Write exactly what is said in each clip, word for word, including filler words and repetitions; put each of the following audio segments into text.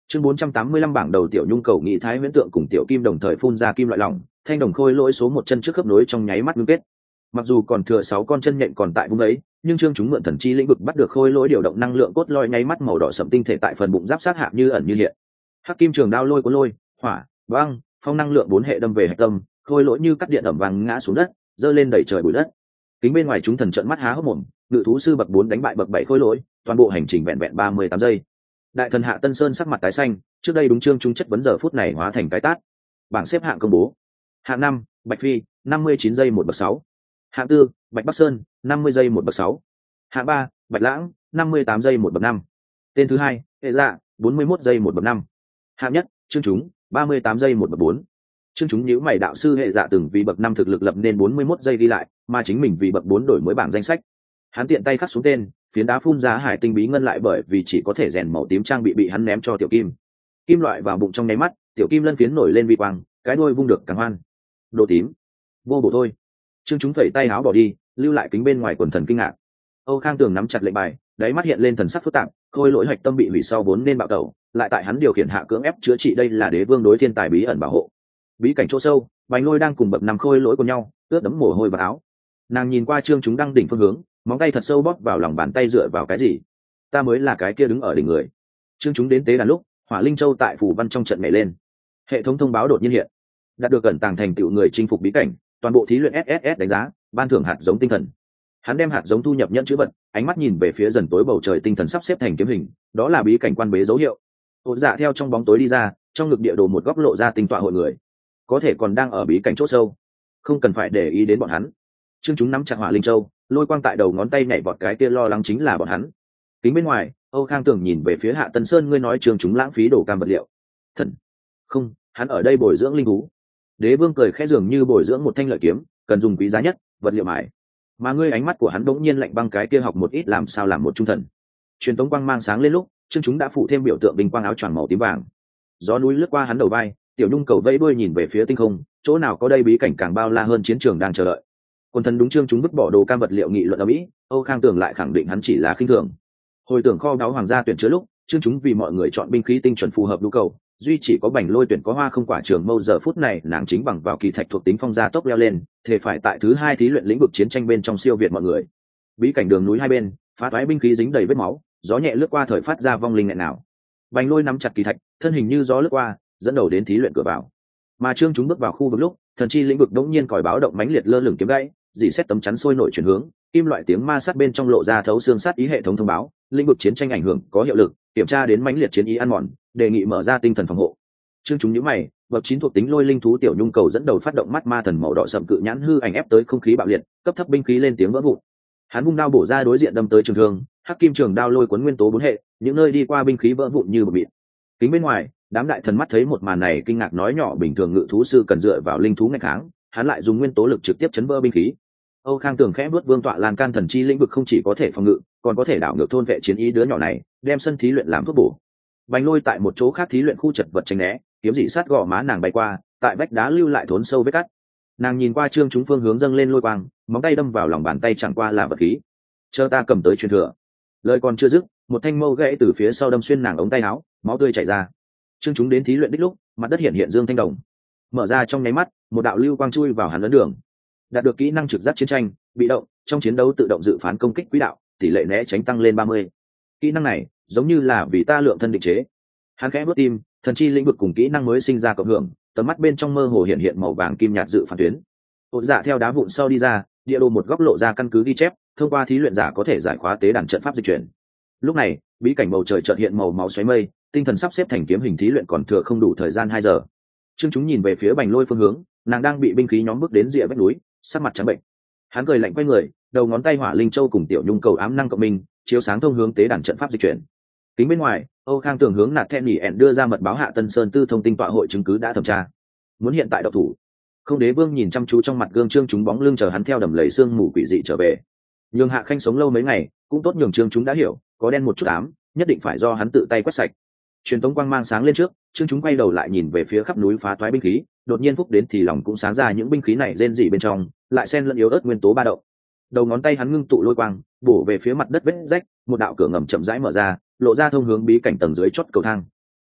Chương bốn trăm tám mươi lăm bảng đầu tiểu nhung cầu nghị thái huyễn tượng cùng tiểu kim đồng thời phun ra kim loại lỏng, thanh đồng khôi lỗi số một chân trước khớp nối trong nháy mắt ngưng kết. Mặc dù còn thừa sáu con chân nhện còn tại vùng ấy, nhưng Trương chúng mượn thần chi lĩnh vực bắt được khôi lỗi điều động năng lượng cốt lôi nháy mắt màu đỏ sẫm tinh thể tại phần bụng giáp sát hạ như ẩn như hiện. Hắc kim trường đao lôi của lôi, hỏa, băng, phong năng lượng bốn hệ đâm về hạch tâm, khôi lỗi như cắt điện ẩm vàng ngã xuống đất, giơ lên đẩy trời bụi đất. Kính bên ngoài chúng thần trợn mắt há hốc mồm, ngự thú sư bậc bốn đánh bại bậc bảy khôi lỗi, toàn bộ hành trình vẹn vẹn ba mươi tám giây. Đại thần Hạ Tân Sơn sắc mặt tái xanh, trước đây đúng Trương chúng chất vấn giờ phút này hóa thành cái tát. Bảng xếp hạng công bố. Hạng năm, Bạch Phi, năm mươi chín giây một bậc sáu. Hạng tư, Bạch Bắc Sơn, năm mươi giây một bậc sáu. Hạng ba, Bạch Lãng, năm mươi tám giây một bậc năm. Tên thứ hai, Hệ Dạ, bốn mươi mốt giây một bậc năm. Hạng nhất, Trương chúng, ba mươi tám giây một bậc bốn. Trương chúng nhíu mày đạo sư Hệ Dạ từng vì bậc năm thực lực lập nên bốn mươi mốt giây đi lại, mà chính mình vì bậc bốn đổi mới bảng danh sách. Hắn tiện tay khắc xuống tên, phiến đá phun ra hải tinh bí ngân lại bởi vì chỉ có thể rèn màu tím trang bị bị hắn ném cho tiểu kim. Kim loại vào bụng trong nháy mắt, tiểu kim lân phiến nổi lên vi quang, cái đuôi vung được càng hoan. Đồ tím, vô bổ thôi. Trương chúng phẩy tay áo bỏ đi, lưu lại kính bên ngoài quần thần kinh ngạc. Âu Khang Tường nắm chặt lệnh bài, đáy mắt hiện lên thần sắc phức tạp, khôi lỗi hạch tâm bị hủy sau vốn nên bạo tẩu, lại tại hắn điều khiển hạ cưỡng ép chữa trị, đây là đế vương đối thiên tài bí ẩn bảo hộ. Bí cảnh chỗ sâu, Bành Lôi đang cùng bậc năm khôi lỗi của nhau, ướt đẫm mồ hôi và áo. Nàng nhìn qua Trương chúng đang đỉnh phương hướng, móng tay thật sâu bóp vào lòng bàn tay, dựa vào cái gì? Ta mới là cái kia đứng ở đỉnh người. Trương chúng đến tế đàn lúc, Hỏa Linh Châu tại phủ văn trong trận nhảy lên. Hệ thống thông báo đột nhiên hiện. Đạt được cẩn tàng thành tựu người chinh phục bí cảnh, toàn bộ thí luyện ét ét ét đánh giá, ban thưởng hạt giống tinh thần. Hắn đem hạt giống thu nhập nhận chữ vật, ánh mắt nhìn về phía dần tối bầu trời, tinh thần sắp xếp thành kiếm hình, đó là bí cảnh quan bế dấu hiệu. Ôn Dạ theo trong bóng tối đi ra, trong ngực địa đồ một góc lộ ra tinh tọa hội người, có thể còn đang ở bí cảnh chỗ sâu, không cần phải để ý đến bọn hắn. Trương chúng nắm chặt Hỏa Linh Châu, lôi quang tại đầu ngón tay nhảy vọt, cái kia lo lắng chính là bọn hắn. Kính bên ngoài, Âu Khang Tường nhìn về phía Hạ Tân Sơn, ngươi nói Trương chúng lãng phí đồ cam vật liệu. Thần, không, hắn ở đây bồi dưỡng linh thú. Đế vương cười khẽ, dường như bồi dưỡng một thanh lợi kiếm, cần dùng quý giá nhất vật liệu mài. Mà ngươi, ánh mắt của hắn bỗng nhiên lạnh băng, cái kia học một ít làm sao làm một trung thần. Truyền tống quang mang sáng lên lúc, Trương chúng đã phụ thêm biểu tượng bình quang áo choàng màu tím vàng. Gió núi lướt qua hắn đầu vai, tiểu nhung cầu vẫy đuôi nhìn về phía tinh không, chỗ nào có đây bí cảnh càng bao la hơn chiến trường đang chờ đợi. Quân thần đúng Trương chúng vứt bỏ đồ cam vật liệu nghị luận ở mỹ, Âu Khang Tường lại khẳng định hắn chỉ là khinh thường. Hồi tưởng kho báu hoàng gia tuyển chứa lúc, Trương chúng vì mọi người chọn binh khí tinh chuẩn phù hợp nhu cầu, duy chỉ có Bành Lôi tuyển có hoa không quả trường mâu, giờ phút này nàng chính bằng vào kỳ thạch thuộc tính phong gia tốc leo lên, thể phải tại thứ hai thí luyện lĩnh vực chiến tranh bên trong siêu việt mọi người. Bí cảnh đường núi hai bên, phá toái binh khí dính đầy vết máu, gió nhẹ lướt qua thời phát ra vong linh nghẹn nào. Bành Lôi nắm chặt kỳ thạch, thân hình như gió lướt qua, dẫn đầu đến thí luyện cửa vào. Mà Trương chúng bước vào khu vực lúc, thần chi lĩnh vực đống nhiên còi báo động mãnh liệt lơ lửng kiếm gãy, dì xét tấm chắn sôi nổi chuyển hướng, kim loại tiếng ma sát bên trong lộ ra thấu xương sát ý, hệ thống thông báo lĩnh vực chiến tranh ảnh hưởng có hiệu lực, kiểm tra đến mãnh liệt chiến ý ăn mòn, đề nghị mở ra tinh thần phòng hộ. Trương chúng nhíu mày, bậc chín thuộc tính lôi linh thú tiểu nhung cầu dẫn đầu phát động mắt ma thần màu đỏ sậm cự nhãn hư ảnh ép tới không khí bạo liệt, cấp thấp binh khí lên tiếng vỡ vụn. Hắn vung đao bổ ra đối diện đâm tới trường thương, hắc kim trường đao lôi cuốn nguyên tố bốn hệ, những nơi đi qua binh khí vỡ vụn như bột mịn. Kính bên ngoài, đám đại thần mắt thấy một màn này kinh ngạc nói nhỏ, bình thường ngự thú sư cần dựa vào linh thú ngày kháng, hắn lại dùng nguyên tố lực trực tiếp chấn vỡ binh khí. Âu Khang Tường khẽ bước vương tọa lan can thần chi lĩnh vực không chỉ có thể phòng ngự, còn có thể đảo ngược thôn vệ chiến ý đứa nhỏ này, đem sân thí luyện làm thuốc bổ. Bành Lôi tại một chỗ khác thí luyện khu chật vật tránh né, kiếm dị sát gò má nàng bay qua, tại vách đá lưu lại thốn sâu vết cắt. Nàng nhìn qua Trương chúng phương hướng dâng lên lôi quang, móng tay đâm vào lòng bàn tay chẳng qua là vật khí. Chờ ta cầm tới truyền thừa. Lời còn chưa dứt, một thanh mâu gãy từ phía sau đâm xuyên nàng ống tay áo, máu tươi chảy ra. Trương chúng đến thí luyện đích lúc, mặt đất hiện hiện dương thanh đồng. Mở ra trong nháy mắt, một đạo lưu quang chui vào hắn ấn đường. Đạt được kỹ năng trực giác chiến tranh, bị động, trong chiến đấu tự động dự phán công kích quỹ đạo, tỷ lệ né tránh tăng lên ba mươi. Kỹ năng này, giống như là vì ta lượng thân định chế. Hắn khẽ bước tim, thần chi lĩnh vực cùng kỹ năng mới sinh ra cộng hưởng, tầm mắt bên trong mơ hồ hiện hiện màu vàng kim nhạt dự phán tuyến. Ôn Dạ theo đá vụn sau đi ra, địa đồ một góc lộ ra căn cứ ghi chép, thông qua thí luyện giả có thể giải khóa tế đàn trận pháp dịch chuyển. Lúc này, bí cảnh bầu trời chợt hiện màu máu xoáy mây, tinh thần sắp xếp thành kiếm hình, thí luyện còn thừa không đủ thời gian hai giờ. Trương chúng nhìn về phía Bành Lôi phương hướng, nàng đang bị binh khí nhóm bước đến rìa vách núi, sắc mặt trắng bệnh. Hắn cười lạnh quay người, đầu ngón tay Hỏa Linh Châu cùng tiểu nhung cầu ám năng cộng minh, chiếu sáng thông hướng tế đàn trận pháp dịch chuyển. Kính bên ngoài, Âu Khang Tường hướng Nạt Thẹn Nhỉ ẻn đưa ra mật báo Hạ Tân Sơn tư thông tinh tọa hội chứng cứ đã thẩm tra, muốn hiện tại độc thủ. Không Đế Vương nhìn chăm chú trong mặt gương Trương chúng bóng lưng chờ hắn theo đầm lầy sương mù quỷ dị trở về. Nhường Hạ Khanh sống lâu mấy ngày, cũng tốt nhường Trương chúng đã hiểu, có đen một chút ám, nhất định phải do hắn tự tay quét sạch. Truyền tống quang mang sáng lên trước, Trương chúng quay đầu lại nhìn về phía khắp núi phá toái binh khí, đột nhiên phúc đến thì lòng cũng sáng ra, những binh khí này rên rỉ bên trong, lại xen lẫn yếu ớt nguyên tố ba động. Đầu ngón tay hắn ngưng tụ lôi quang, bổ về phía mặt đất vết rách, một đạo cửa ngầm chậm rãi mở ra, lộ ra thông hướng bí cảnh tầng dưới chót cầu thang.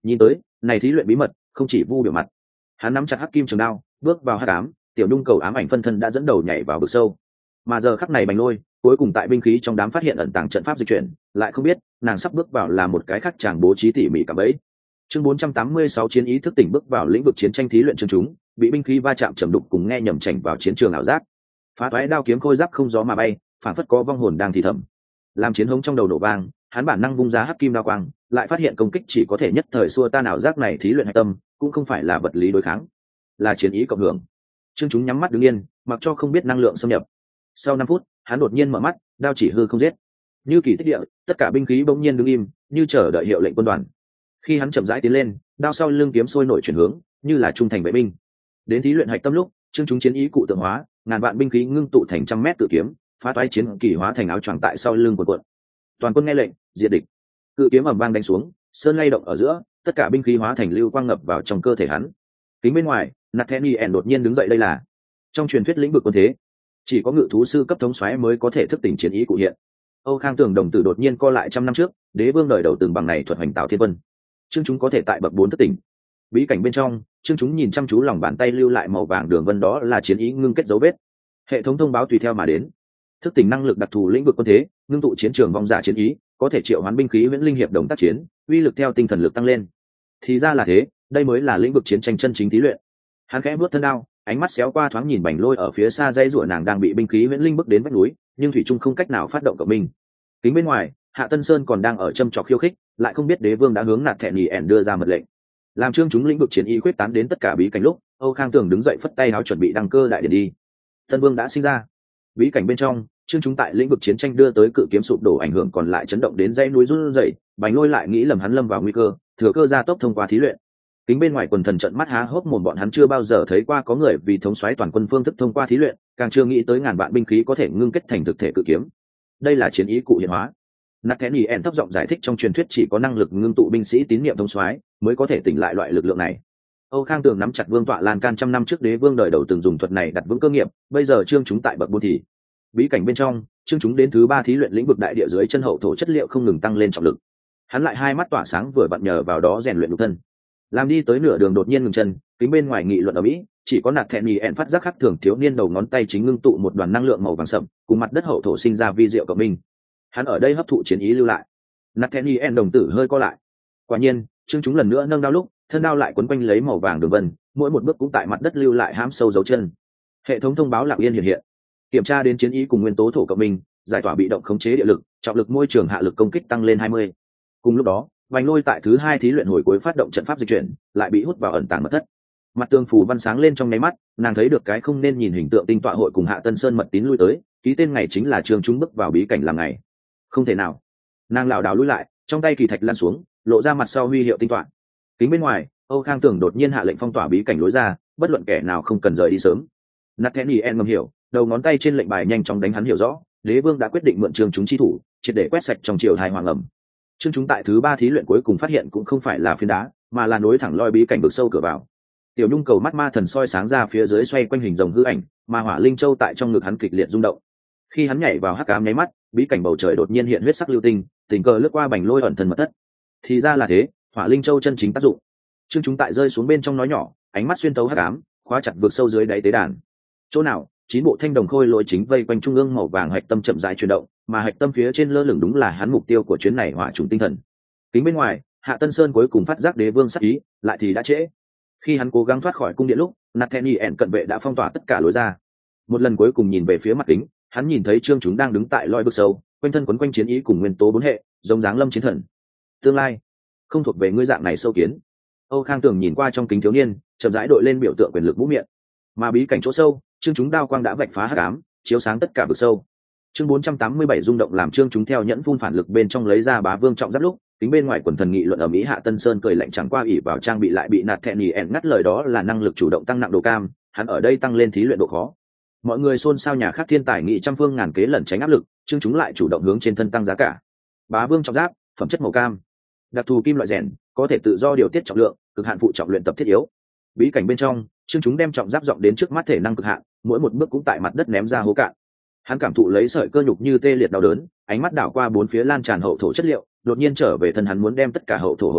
Nhìn tới này thí luyện bí mật không chỉ vu biểu mặt. Hắn nắm chặt hắc kim trường đao bước vào hắc ám, tiểu nhung cầu ám ảnh phân thân đã dẫn đầu nhảy vào vực sâu. Mà giờ khắc này Bành Lôi cuối cùng tại binh khí trong đám phát hiện ẩn tàng trận pháp dịch chuyển, lại không biết nàng sắp bước vào là một cái khác chàng bố trí tỉ mỉ cả bấy. Chương bốn trăm tám mươi sáu chiến ý thức tỉnh bước vào lĩnh vực chiến tranh thí luyện chương chúng, bị binh khí va chạm trầm đục cùng nghe nhầm chảnh vào chiến trường ảo giác. Phá toái đao kiếm khôi giáp không gió mà bay, phản phất có vong hồn đang thì thầm. Làm chiến hống trong đầu nổ vang, hắn bản năng vung giá hắc kim đao quang, lại phát hiện công kích chỉ có thể nhất thời xua tan ảo giác này thí luyện hạch tâm, cũng không phải là vật lý đối kháng, là chiến ý cộng hưởng. Chương chúng nhắm mắt đứng yên, mặc cho không biết năng lượng xâm nhập. Sau năm phút, hắn đột nhiên mở mắt, đao chỉ hư không giết. Như kỳ tích địa, tất cả binh khí bỗng nhiên đứng im, như chờ đợi hiệu lệnh quân đoàn. Khi hắn chậm rãi tiến lên, đao sau lưng kiếm sôi nổi chuyển hướng, như là trung thành vệ binh. Đến thí luyện hạch tâm lúc, chương chúng chiến ý cụ tượng hóa, ngàn vạn binh khí ngưng tụ thành trăm mét cự kiếm, phá toái chiến kỳ hóa thành áo choàng tại sau lưng của quận. Toàn quân nghe lệnh, diệt địch. Cự kiếm ầm vang đánh xuống, sơn lay động ở giữa, tất cả binh khí hóa thành lưu quang ngập vào trong cơ thể hắn. Kính bên ngoài, Nathaniel đột nhiên đứng dậy, đây là trong truyền thuyết lĩnh vực quân thế, chỉ có ngự thú sư cấp thống soái mới có thể thức tỉnh chiến ý cụ hiện. Âu Khang Tường đồng tử đột nhiên co lại trăm năm trước, đế vương đời đầu từng bằng này thuật hành tạo thiên quân. Chương chúng có thể tại bậc bốn thức tỉnh. Bí cảnh bên trong, chương chúng nhìn chăm chú lòng bàn tay lưu lại màu vàng đường vân, đó là chiến ý ngưng kết dấu vết. Hệ thống thông báo tùy theo mà đến. Thức tỉnh năng lực đặc thù lĩnh vực quân thế, ngưng tụ chiến trường vong giả chiến ý, có thể triệu hoán binh khí viễn linh hiệp đồng tác chiến, uy lực theo tinh thần lực tăng lên. Thì ra là thế, đây mới là lĩnh vực chiến tranh chân chính thí luyện. Hắn khẽ vuốt thân đao, ánh mắt xéo qua thoáng nhìn Bành Lôi ở phía xa, dây rủa nàng đang bị binh khí viễn linh bước đến vách núi, nhưng thủy trung không cách nào phát động cộng minh. Kính bên ngoài, Hạ Tân Sơn còn đang ở châm trọc khiêu khích, lại không biết đế vương đã hướng nạt thẹn nhì ẻn đưa ra mật lệnh, làm chương chúng lĩnh vực chiến y khuyết tán đến tất cả bí cảnh lúc Âu Khang Tường đứng dậy phất tay áo chuẩn bị đăng cơ đại điện đi. Tân vương đã sinh ra. Bí cảnh bên trong, chương chúng tại lĩnh vực chiến tranh đưa tới cự kiếm sụp đổ, ảnh hưởng còn lại chấn động đến dãy núi run rẩy. Bành Lôi lại nghĩ lầm hắn lâm vào nguy cơ, thừa cơ gia tốc thông qua thí luyện. Kính bên ngoài quần thần trận mắt há hốc mồm, bọn hắn chưa bao giờ thấy qua có người vì thống soái toàn quân phương thức thông qua thí luyện, càng chưa nghĩ tới ngàn vạn binh khí có thể ngưng kết thành thực thể cự kiếm. Đây là chiến ý cụ hiện hóa. Nathaniel thấp giọng giải thích, trong truyền thuyết chỉ có năng lực ngưng tụ binh sĩ tín niệm thống soái mới có thể tỉnh lại loại lực lượng này. Âu Khang Tường nắm chặt vương tọa lan can, trăm năm trước đế vương đời đầu từng dùng thuật này đặt vững cơ nghiệp, bây giờ chương chúng tại bậc bốn thì. Bí cảnh bên trong, chương chúng đến thứ ba thí luyện lĩnh vực đại địa dưới chân hậu thổ chất liệu không ngừng tăng lên trọng lực. Hắn lại hai mắt tỏa sáng, vừa vặn nhờ vào đó rèn luyện nhục thân. Làm đi tới nửa đường đột nhiên ngừng chân, kính bên ngoài nghị luận ở mỹ, chỉ có Nathaniel phát giác khác thường, thiếu niên đầu ngón tay chính ngưng tụ một đoàn năng lượng màu vàng sậm, cùng mặt đất hậu thổ sinh ra vi diệu cộng minh. Hắn ở đây hấp thụ chiến ý lưu lại. Nathaniel đồng tử hơi co lại. Quả nhiên, chương chúng lần nữa nâng đao lúc, thân đao lại quấn quanh lấy màu vàng đường vân, mỗi một bước cũng tại mặt đất lưu lại hãm sâu dấu chân. Hệ thống thông báo lặng yên hiện hiện. Kiểm tra đến chiến ý cùng nguyên tố thổ cộng minh, giải tỏa bị động khống chế địa lực, trọng lực môi trường hạ lực công kích tăng lên hai mươi. Cùng lúc đó, Bành Lôi tại thứ hai thí luyện hồi cuối phát động trận pháp dịch chuyển, lại bị hút vào ẩn tàng mật thất. Mặt tường phù văn sáng lên trong nháy mắt, nàng thấy được cái không nên nhìn hình tượng tinh tọa hội cùng Hạ Tân Sơn mật tín lui tới, ký tên ngày chính là chương chúng bước vào bí cảnh làm ngày. Không thể nào. Nàng lảo đảo lui lại, trong tay kỳ thạch lăn xuống, lộ ra mặt sau huy hiệu tinh tọa. Kính bên ngoài, Âu Khang Tường đột nhiên hạ lệnh phong tỏa bí cảnh lối ra, bất luận kẻ nào không cần rời đi sớm. Nathaniel ngầm hiểu, đầu ngón tay trên lệnh bài nhanh chóng đánh hắn hiểu rõ, đế vương đã quyết định mượn chương chúng chi thủ, triệt để quét sạch trong triều hai hoàng ẩm. Chương chúng tại thứ ba thí luyện cuối cùng phát hiện cũng không phải là phiến đá, mà là nối thẳng loi bí cảnh vực sâu cửa vào. Tiểu Nhung cầu mắt ma thần soi sáng ra phía dưới xoay quanh hình rồng hư ảnh, mà Hỏa Linh Châu tại trong ngực hắn kịch liệt rung động. Khi hắn nhảy vào hắc ám nháy mắt, bí cảnh bầu trời đột nhiên hiện huyết sắc lưu tinh, tình cờ lướt qua Bành Lôi ẩn thân mật thất. Thì ra là thế, Hỏa Linh Châu chân chính tác dụng. Chương chúng tại rơi xuống bên trong nói nhỏ, ánh mắt xuyên tấu hắc ám, khóa chặt vực sâu dưới đáy tế đàn. Chỗ nào? Chín bộ thanh đồng khôi lỗi chính vây quanh trung ương màu vàng hạch tâm chậm rãi chuyển động, mà hạch tâm phía trên lơ lửng đúng là hắn mục tiêu của chuyến này, hỏa trùng tinh thần. Kính bên ngoài, Hạ Tân Sơn cuối cùng phát giác đế vương sắc ý, lại thì đã trễ. Khi hắn cố gắng thoát khỏi cung điện lúc, Nathaniel cận vệ đã phong tỏa tất cả lối ra. Một lần cuối cùng nhìn về phía mặt kính, hắn nhìn thấy Trương chúng đang đứng tại loi vực sâu, quanh thân quấn quanh chiến ý cùng nguyên tố bốn hệ, giống dáng lâm chiến thần. Tương lai không thuộc về ngươi dạng này sâu kiến. Âu Khang Tường nhìn qua trong kính thiếu niên, chậm rãi đội lên biểu tượng quyền lực mũ miệng. Mà bí cảnh chỗ sâu, Trương chúng đao quang đã vạch phá hắc ám, chiếu sáng tất cả vực sâu. Chương bốn trăm tám mươi bảy rung động làm Trương chúng theo nhẫn phun phản lực bên trong lấy ra bá vương trọng giáp lúc, kính bên ngoài quần thần nghị luận ở mỹ. Hạ Tân Sơn cười lạnh, chẳng qua ỷ vào trang bị lại bị Nathaniel ngắt lời, đó là năng lực chủ động tăng nặng độ cam, hắn ở đây tăng lên thí luyện độ khó. Mọi người xôn xao, nhà khác thiên tài nghị trăm phương ngàn kế lẩn tránh áp lực, Trương chúng lại chủ động hướng trên thân tăng giá cả. Bá vương trọng giáp, phẩm chất màu cam, đặc thù kim loại rèn, có thể tự do điều tiết trọng lượng, cực hạn phụ trọng luyện tập thiết yếu. Bí cảnh bên trong, Trương chúng đem trọng giáp rộng đến trước mắt, thể năng cực hạn, mỗi một bước cũng tại mặt đất ném ra hố cạn. Hắn cảm thụ lấy sợi cơ nhục như tê liệt đau đớn, ánh mắt đảo qua bốn phía lan tràn hậu thổ chất liệu, đột nhiên trở về thân hắn, muốn đem tất cả hậu thổ hội tụ,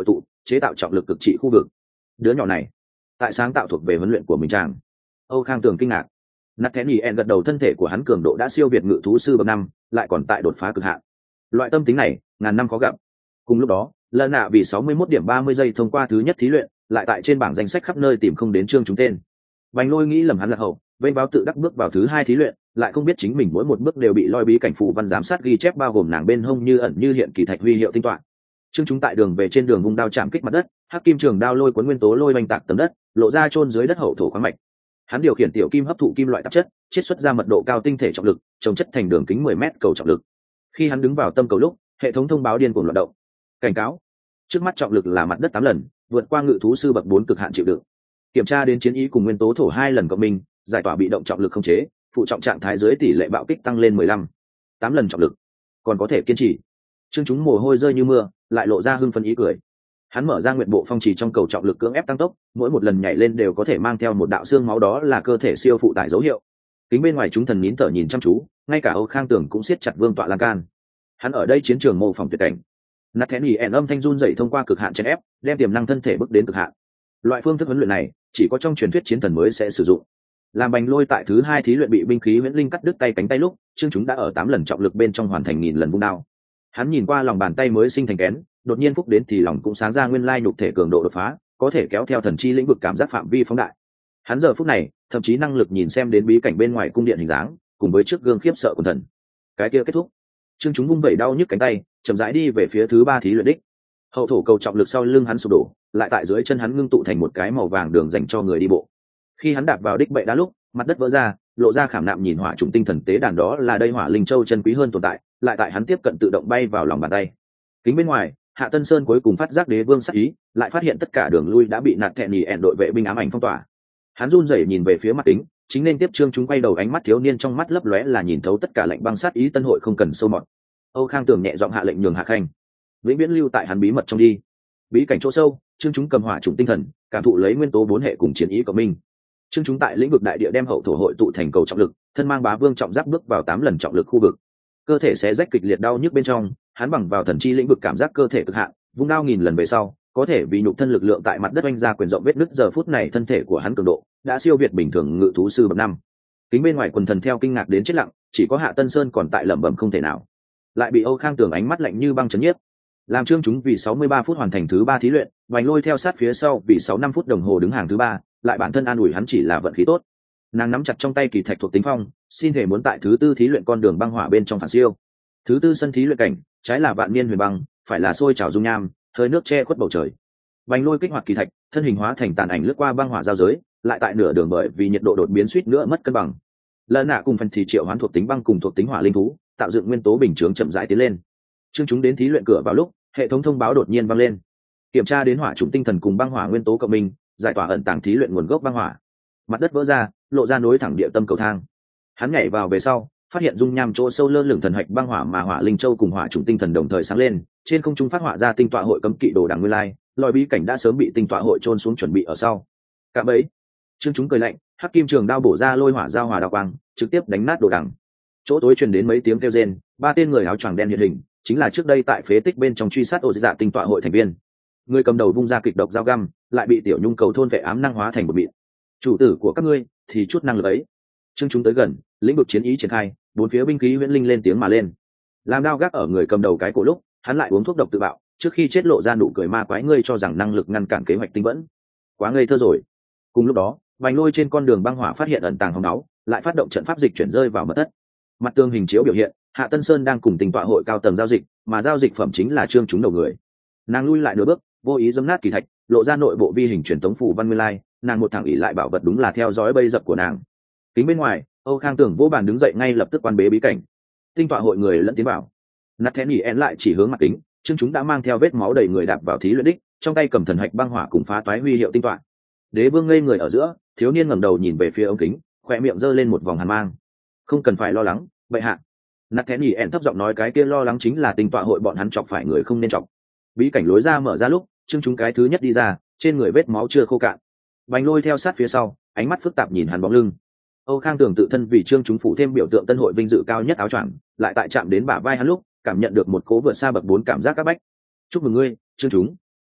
chế tạo trọng lực cực trị khu vực. Đứa nhỏ này tại sáng tạo thuộc về huấn luyện của mình chàng. Âu Khang Tường kinh ngạc. Nathaniel gật đầu, thân thể của hắn cường độ đã siêu việt ngự thú sư bậc năm, lại còn tại đột phá cực hạn. Loại tâm tính này ngàn năm khó gặp. Cùng lúc đó, lần nạ vì sáu mươi mốt điểm ba mươi giây thông qua thứ nhất thí luyện, lại tại trên bảng danh sách khắp nơi tìm không đến chương chúng tên. Bành Lôi nghĩ lầm hắn là hậu, vênh báo tự đắc bước vào thứ hai thí luyện, lại không biết chính mình mỗi một bước đều bị lôi bí cảnh phụ văn giám sát ghi chép, bao gồm nàng bên hông như ẩn như hiện kỳ thạch huy hiệu tinh toán. Chương chúng tại đường về trên đường vung đao chạm kích mặt đất, hắc kim trường đao lôi cuốn nguyên tố lôi oanh tạc tấm đất, lộ ra chôn dưới đất hậu thổ khoáng mạch. Hắn điều khiển tiểu kim hấp thụ kim loại tạp chất, chiết xuất ra mật độ cao tinh thể trọng lực, trồng chất thành đường kính mười mét cầu trọng lực. Khi hắn đứng vào tâm cầu lúc, hệ thống thông báo điên cuồng loạn động. Cảnh cáo: trước mắt trọng lực là mặt đất tám lần, vượt qua ngự thú sư bậc bốn cực hạn chịu đựng. Kiểm tra đến chiến ý cùng nguyên tố thổ hai lần cộng minh, giải tỏa bị động trọng lực không chế, phụ trọng trạng thái dưới tỷ lệ bạo kích tăng lên mười lăm. tám lần trọng lực, còn có thể kiên trì. Chương chúng mồ hôi rơi như mưa, lại lộ ra hưng phấn ý cười. Hắn mở ra nguyện bộ phong trì trong cầu trọng lực cưỡng ép tăng tốc, mỗi một lần nhảy lên đều có thể mang theo một đạo xương máu, đó là cơ thể siêu phụ tải dấu hiệu. Kính bên ngoài chúng thần nín thở nhìn chăm chú, ngay cả Âu Khang Tường cũng siết chặt vương tọa lan can. Hắn ở đây chiến trường mô phỏng tuyệt cảnh. Nathaniel âm thanh run dậy thông qua cực hạn chèn ép, đem tiềm năng thân thể bước đến cực hạn. Loại phương thức huấn luyện này chỉ có trong truyền thuyết chiến thần mới sẽ sử dụng. Làm Bành Lôi tại thứ hai thí luyện bị binh khí huyễn linh cắt đứt tay cánh tay lúc, chương chúng đã ở tám lần trọng lực bên trong hoàn thành nghìn lần vung đao. Hắn nhìn qua lòng bàn tay mới sinh thành kén, đột nhiên phúc đến thì lòng cũng sáng ra, nguyên lai nhục thể cường độ đột phá, có thể kéo theo thần chi lĩnh vực cảm giác phạm vi phóng đại. Hắn giờ phút này thậm chí năng lực nhìn xem đến bí cảnh bên ngoài cung điện hình dáng, cùng với trước gương khiếp sợ của thần. Cái kia kết thúc, chương chúng vung vẩy đau nhức cánh tay, chậm rãi đi về phía thứ ba thí luyện đích. Hậu thổ cầu trọng lực sau lưng hắn sụp đổ, lại tại dưới chân hắn ngưng tụ thành một cái màu vàng đường dành cho người đi bộ. Khi hắn đạp vào đích bệ đá lúc, mặt đất vỡ ra, lộ ra khảm nạm nhìn hỏa trùng tinh thần tế đàn, đó là đây hỏa linh châu chân quý hơn tồn tại, lại tại hắn tiếp cận tự động bay vào lòng bàn tay. Kính bên ngoài, Hạ Tân Sơn cuối cùng phát giác đế vương sắc ý, lại phát hiện tất cả đường lui đã bị nạt thẹn nhì ẹn đội vệ binh ám ảnh phong tỏa. Hắn run rẩy nhìn về phía mặt kính, chính nên tiếp trương chúng quay đầu, ánh mắt thiếu niên trong mắt lấp lóe là nhìn thấu tất cả lệnh băng sát ý, tân hội không cần sâu mọt. Âu Khang Tường nhẹ giọng hạ lệnh nhường Hạ Khanh vĩnh viễn lưu tại hắn bí mật trong đi. Bí cảnh chỗ sâu, trương chúng cầm hỏa trùng tinh thần, cảm thụ lấy nguyên tố bốn hệ cùng chiến ý của mình. Trương chúng tại lĩnh vực đại địa đem hậu thổ hội tụ thành cầu trọng lực, thân mang bá vương trọng giáp bước vào tám lần trọng lực khu vực. Cơ thể xé rách kịch liệt đau nhức bên trong, hắn bằng vào thần chi lĩnh vực cảm giác cơ thể cực hạn, vung đao nghìn lần về sau, có thể vì nhục thân lực lượng tại mặt đất oanh ra quyền rộng vết nứt. Giờ phút này thân thể của hắn cường độ đã siêu việt bình thường ngự thú sư bậc năm. Kính bên ngoài quần thần theo kinh ngạc đến chết lặng, chỉ có Hạ Tân Sơn còn tại lẩm bẩm không thể nào. Lại bị Âu Khang Tường ánh mắt lạnh như băng chấn nhiếp. Làm trương chúng vì sáu mươi ba phút hoàn thành thứ ba thí luyện, Bành Lôi theo sát phía sau vì sáu năm phút đồng hồ đứng hàng thứ ba, lại bản thân an ủi hắn chỉ là vận khí tốt. Nàng nắm chặt trong tay kỳ thạch thuộc tính phong, xin thể muốn tại thứ tư thí luyện con đường băng hỏa bên trong phản siêu. Thứ tư sân thí luyện cảnh, trái là vạn niên huyền băng, phải là sôi trào dung nham, hơi nước che khuất bầu trời. Bành Lôi kích hoạt kỳ thạch, thân hình hóa thành tàn ảnh lướt qua băng hỏa giao giới, lại tại nửa đường bởi vì nhiệt độ đột biến suýt nữa mất cân bằng. Lần nạ cùng phần thì triệu hoán thuộc tính băng cùng thuộc tính hỏa linh thú, tạo dựng nguyên tố bình chướng chậm rãi tiến lên. Chương chúng đến thí luyện cửa vào lúc, hệ thống thông báo đột nhiên vang lên. Kiểm tra đến hỏa trùng tinh thần cùng băng hỏa nguyên tố cộng minh, giải tỏa ẩn tàng thí luyện nguồn gốc băng hỏa. Mặt đất vỡ ra, lộ ra nối thẳng địa tâm cầu thang. Hắn nhảy vào về sau, phát hiện dung nham chỗ sâu lơ lửng thần hạch băng hỏa, mà hỏa linh châu cùng hỏa trùng tinh thần đồng thời sáng lên, trên không trung phát họa ra tinh tọa hội cấm kỵ đồ đằng nguyên lai, lòi bí cảnh đã sớm bị tinh tọa hội trôn xuống chuẩn bị ở sau. Cả bấy, chương chúng cười lạnh, hắc kim trường đao bổ ra lôi hỏa giao hòa đao quang, trực tiếp đánh nát đồ đằng. Chỗ tối truyền đến mấy tiếng kêu rên, ba tên người áo choàng đen hiện hình, chính là trước đây tại phế tích bên trong truy sát ổ dạ tinh tọa hội thành viên. Người cầm đầu vung ra kịch độc dao găm, lại bị tiểu nhung cầu thôn vệ ám năng hóa thành một mịn. Chủ tử của các ngươi thì chút năng lực ấy. Chương chúng tới gần, lĩnh vực chiến ý triển khai, bốn phía binh khí huyễn linh lên tiếng mà lên. Làm đao gác ở người cầm đầu cái cổ lúc, hắn lại uống thuốc độc tự bạo, trước khi chết lộ ra nụ cười ma quái, ngươi cho rằng năng lực ngăn cản kế hoạch tinh vẫn, quá ngây thơ rồi. Cùng lúc đó, Bành Lôi trên con đường băng hỏa phát hiện ẩn tàng hồng náu, lại phát động trận pháp dịch chuyển rơi vào mật thất. Mặt tường hình chiếu biểu hiện, Hạ Tân Sơn đang cùng tình tọa hội cao tầng giao dịch, mà giao dịch phẩm chính là trương chúng đầu người. Nàng lui lại nửa bước, vô ý giẫm nát kỳ thạch, lộ ra nội bộ vi hình truyền tống phủ văn nguyên lai, nàng một thẳng ỉ lại bảo vật đúng là theo dõi bây dập của nàng. Kính bên ngoài, Âu Khang Tưởng vô bàn đứng dậy ngay lập tức quan bế bí cảnh. Tinh tọa hội người lẫn tiến vào. Nathaniel lại chỉ hướng mặt kính, trương chúng đã mang theo vết máu đầy người đạp vào thí luyện đích, trong tay cầm thần hạch băng hỏa cùng phá toái huy hiệu tinh tọa. Đế vương ngây người ở giữa, thiếu niên ngẩng đầu nhìn về phía ống kính, khóe miệng giơ lên một vòng hàn mang. Không cần phải lo lắng, bệ hạ. Nathaniel thấp giọng nói, cái kia lo lắng chính là tinh tọa hội bọn hắn chọc phải người không nên chọc. Bí cảnh lối ra mở ra lúc, trương chúng cái thứ nhất đi ra, trên người vết máu chưa khô cạn. Bành Lôi theo sát phía sau, ánh mắt phức tạp nhìn hắn bóng lưng. Âu Khang Tưởng tự thân vì trương chúng phủ thêm biểu tượng tân hội vinh dự cao nhất áo choàng, lại tại chạm đến bả vai hắn lúc, cảm nhận được một cố vượt xa bậc bốn cảm giác các bách. Chúc mừng ngươi, trương chúng.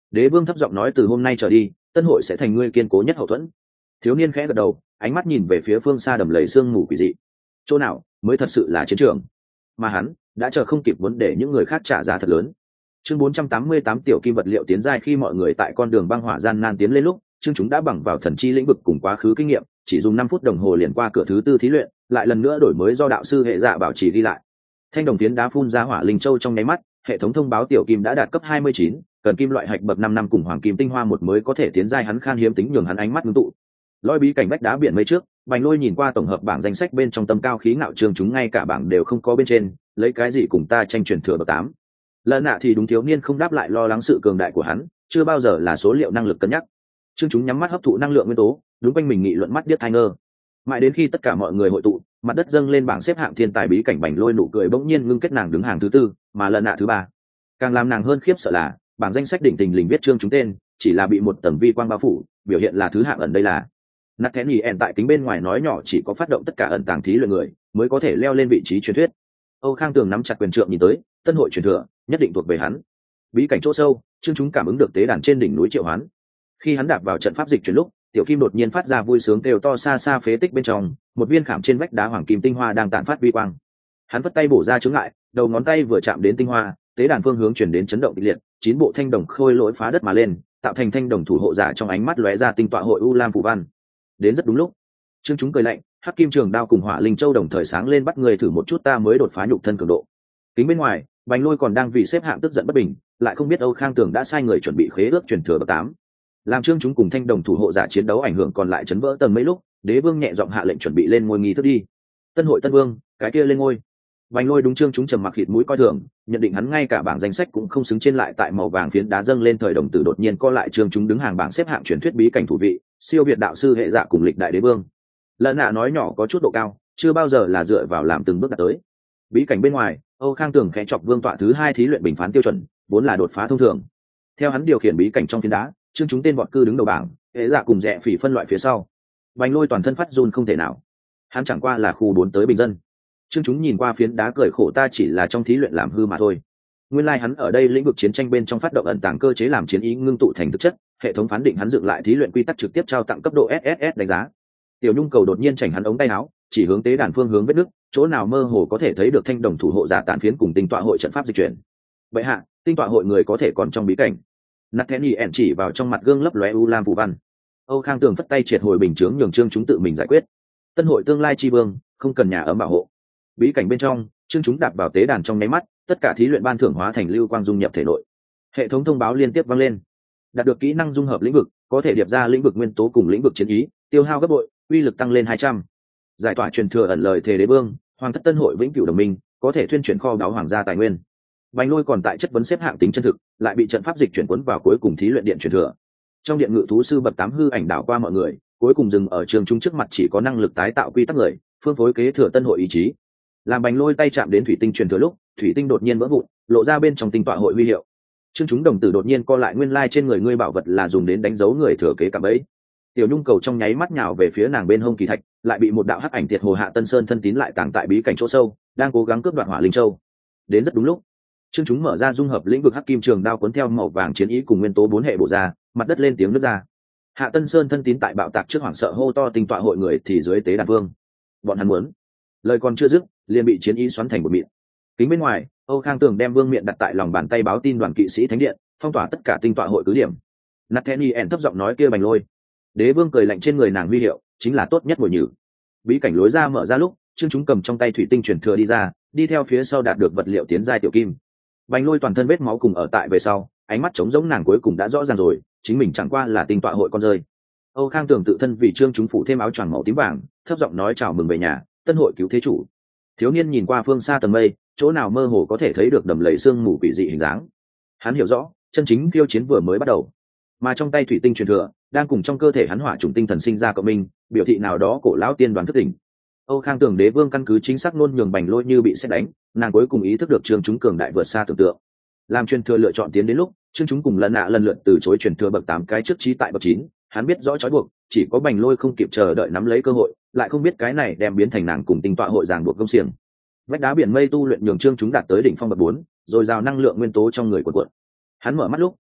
Đế vương thấp giọng nói, từ hôm nay trở đi tân hội sẽ thành ngươi kiên cố nhất hậu thuẫn. Thiếu niên khẽ gật đầu, ánh mắt nhìn về phía phương xa đầm lầy sương mù quỷ dị. Chỗ nào mới thật sự là chiến trường? Mà hắn đã chờ không kịp muốn để những người khác trả giá thật lớn. Chương bốn trăm tám mươi tám tiểu kim vật liệu tiến giai. Khi mọi người tại con đường băng hỏa gian nan tiến lên lúc, chương chúng đã bằng vào thần chi lĩnh vực cùng quá khứ kinh nghiệm, chỉ dùng năm phút đồng hồ liền qua cửa thứ tư thí luyện, lại lần nữa đổi mới do đạo sư hệ dạ bảo trì ghi lại. Thanh đồng tiến đá phun ra hỏa linh châu trong nháy mắt, hệ thống thông báo tiểu kim đã đạt cấp hai mươi chín, cần kim loại hạch bậc năm năm cùng hoàng kim tinh hoa một mới có thể tiến giai. Hắn khan hiếm tính nhường hắn ánh mắt ngưng tụ. Lôi bí cảnh vách đá biển mây trước, Bành Lôi nhìn qua tổng hợp bảng danh sách bên trong tâm cao khí ngạo trường chúng ngay cả bảng đều không có bên trên, lấy cái gì cùng ta tranh truyền thừa bậc tám. Lần nạ thì đúng, thiếu niên không đáp lại, lo lắng sự cường đại của hắn, chưa bao giờ là số liệu năng lực cân nhắc. Chương chúng nhắm mắt hấp thụ năng lượng nguyên tố, đúng quanh mình nghị luận mắt điếc tai ngơ. Mãi đến khi tất cả mọi người hội tụ, mặt đất dâng lên bảng xếp hạng thiên tài bí cảnh, Bành Lôi nụ cười bỗng nhiên ngưng kết, nàng đứng hàng thứ tư, mà lần nạ thứ ba. Càng làm nàng hơn khiếp sợ là, bảng danh sách đỉnh tình lình viết chương chúng tên, chỉ là bị một tầng vi quang bao phủ, biểu hiện là thứ hạng ẩn đây là. Nát thén nhì ẻn tại kính bên ngoài nói nhỏ, chỉ có phát động tất cả ẩn tàng thí luyện người mới có thể leo lên vị trí truyền thuyết. Âu Khang Tường nắm chặt quyền trượng nhìn tới, tân hội truyền thừa nhất định thuộc về hắn. Bí cảnh chỗ sâu, chương chúng cảm ứng được tế đàn trên đỉnh núi triệu hoán. Khi hắn đạp vào trận pháp dịch chuyển lúc, tiểu kim đột nhiên phát ra vui sướng kêu to, xa xa phế tích bên trong, một viên khảm trên vách đá hoàng kim tinh hoa đang tản phát vi quang. Hắn vất tay bổ ra chướng ngại, đầu ngón tay vừa chạm đến tinh hoa, tế đàn phương hướng chuyển đến chấn động kịch liệt, chín bộ thanh đồng khôi lỗi phá đất mà lên, tạo thành thanh đồng thủ hộ giả, trong ánh mắt lóe ra tinh tọa hội u lam phù văn. Đến rất đúng lúc, chương chúng cười lạnh, hắc kim trường đao cùng hỏa linh châu đồng thời sáng lên, bắt người thử một chút, ta mới đột phá nhục thân cường độ. Kính bên ngoài, Bành Lôi còn đang vì xếp hạng tức giận bất bình, lại không biết Âu Khang Tường đã sai người chuẩn bị khế ước truyền thừa bậc tám. Làm chương chúng cùng thanh đồng thủ hộ giả chiến đấu ảnh hưởng còn lại chấn vỡ tầng mấy lúc, đế vương nhẹ giọng hạ lệnh chuẩn bị lên ngôi nghi thức đi. Tân hội tân vương, cái kia lên ngôi. Bành Lôi đúng chương chúng trầm mặc khịt mũi coi thường, nhận định hắn ngay cả bảng danh sách cũng không xứng. Trên lại tại màu vàng phiến đá dâng lên thời đồng tử đột nhiên co lại, chương chúng đứng hàng bảng xếp hạng truyền thuyết bí cảnh thủ vị, siêu việt đạo sư hệ dạ cùng lịch đại đế vương. Lợn nạ nói nhỏ có chút độ cao, chưa bao giờ là dựa vào làm từng bước đạt tới. Bí cảnh bên ngoài, Âu Khang Tường khẽ chọc vương tọa thứ hai thí luyện bình phán tiêu chuẩn, vốn là đột phá thông thường. Theo hắn điều khiển bí cảnh trong phiến đá, chương chúng tên vọt cư đứng đầu bảng, hệ dạ cùng rẽ phỉ phân loại phía sau. Bành Lôi toàn thân phát run không thể nào, hắn chẳng qua là khu bốn tới bình dân. Chương chúng nhìn qua phiến đá cười khổ, ta chỉ là trong thí luyện làm hư mà thôi. Nguyên lai like hắn ở đây lĩnh vực chiến tranh bên trong phát động ẩn tàng cơ chế làm chiến ý ngưng tụ thành thực chất, hệ thống phán định hắn dựng lại thí luyện quy tắc, trực tiếp trao tặng cấp độ ét ét ét đánh giá. Tiểu Nhung cầu đột nhiên chảnh hắn ống tay áo, chỉ hướng tế đàn phương hướng vết nước, chỗ nào mơ hồ có thể thấy được thanh đồng thủ hộ giả tàn phiến cùng tinh tọa hội trận pháp di chuyển. Vậy hạ, tinh tọa hội người có thể còn trong bí cảnh. Nathaniel ẻn chỉ vào trong mặt gương lấp lóe u lam phù văn. Âu Khang Tường phất tay triệt hồi bình chướng, nhường chương chúng tự mình giải quyết. Tân hội tương lai chi vương, không cần nhà ấm bảo hộ. Bí cảnh bên trong, chương chúng đạp vào tế đàn trong nháy mắt, tất cả thí luyện ban thưởng hóa thành lưu quang dung nhập thể nội. Hệ thống thông báo liên tiếp vang lên. Đạt được kỹ năng dung hợp lĩnh vực, có thể điệp ra lĩnh vực nguyên tố cùng lĩnh vực chiến ý, tiêu hao gấp bội, uy lực tăng lên hai trăm. Giải tỏa truyền thừa ẩn lời thề đế vương, hoàng thất tân hội vĩnh cửu đồng minh, có thể thuyên chuyển kho báu hoàng gia tài nguyên. Bành Lôi còn tại chất vấn xếp hạng tính chân thực, lại bị trận pháp dịch chuyển cuốn vào cuối cùng thí luyện điện truyền thừa. Trong điện ngự thú sư bậc tám hư ảnh đảo qua mọi người, cuối cùng dừng ở trường trung trước mặt, chỉ có năng lực tái tạo quy tắc người, phương phối kế thừa tân hội ý chí. Làm Bành Lôi tay chạm đến thủy tinh truyền thừa lúc, thủy tinh đột nhiên vỡ vụn, lộ ra bên trong tinh tọa hội huy hiệu. Chương chúng đồng tử đột nhiên co lại, nguyên lai trên người ngươi bảo vật là dùng đến đánh dấu người thừa kế cả bấy. Tiểu Nhung cầu trong nháy mắt nhào về phía nàng bên hông kỳ thạch, lại bị một đạo hắc ảnh tiệt hồ Hạ Tân Sơn thân tín lại tàng tại bí cảnh chỗ sâu, đang cố gắng cướp đoạt hỏa linh châu. Đến rất đúng lúc, chương chúng mở ra dung hợp lĩnh vực hắc kim trường đao cuốn theo màu vàng chiến ý cùng nguyên tố bốn hệ bổ ra, mặt đất lên tiếng nứt ra. Hạ Tân Sơn thân tín tại bạo tạc trước hoảng sợ hô to, tinh tọa hội người thì dưới tế đàn vương. Bọn hắn muốn. Lời còn chưa dứt, liền bị chiến ý xoắn thành một miệng. Kính bên ngoài, Âu Khang Tường đem vương miện đặt tại lòng bàn tay, báo tin đoàn kỵ sĩ thánh điện, phong tỏa tất cả tinh tọa hội cứ điểm. Nathaniel thấp giọng nói, kia Bành Lôi. Đế vương cười lạnh, trên người nàng huy hiệu chính là tốt nhất mồi nhử. Bí cảnh lối ra mở ra lúc, chương chúng cầm trong tay thủy tinh truyền thừa đi ra, đi theo phía sau đạt được vật liệu tiến giai tiểu kim. Bành Lôi toàn thân vết máu cùng ở tại về sau, ánh mắt trống rỗng, nàng cuối cùng đã rõ ràng rồi, chính mình chẳng qua là tinh tọa hội con rơi. Âu Khang Tường tự thân vì chương chúng phủ thêm áo choàng màu tím vàng, thấp giọng nói, chào mừng về nhà, tân hội cứu thế chủ. Thiếu niên nhìn qua phương xa tầng mây, chỗ nào mơ hồ có thể thấy được đầm lầy sương mù quỷ dị hình dáng. Hắn hiểu rõ, chân chính khiêu chiến vừa mới bắt đầu. Mà trong tay thủy tinh truyền thừa đang cùng trong cơ thể hắn hỏa trùng tinh thần sinh ra cộng minh, biểu thị nào đó cổ lão tiên đoàn thức tỉnh. Âu Khang Tường đế vương căn cứ chính xác nôn nhường Bành Lôi như bị sét đánh, nàng cuối cùng ý thức được chương chúng cường đại vượt xa tưởng tượng. Làm truyền thừa lựa chọn tiến đến lúc, chương chúng cùng lần nạ lần lượt từ chối truyền thừa bậc tám cái trước trí tại bậc chín, hắn biết rõ trói buộc, chỉ có Bành Lôi không kịp chờ đợi nắm lấy cơ hội, lại không biết cái này đem biến thành nàng cùng tinh tọa hội ràng buộc công xiềng. Vách đá biển mây tu luyện nhường chương chúng đạt tới đỉnh phong bậc bốn, rồi rào năng lượng nguyên tố trong người cuộn cuộn. Hắn mở mắt lúc,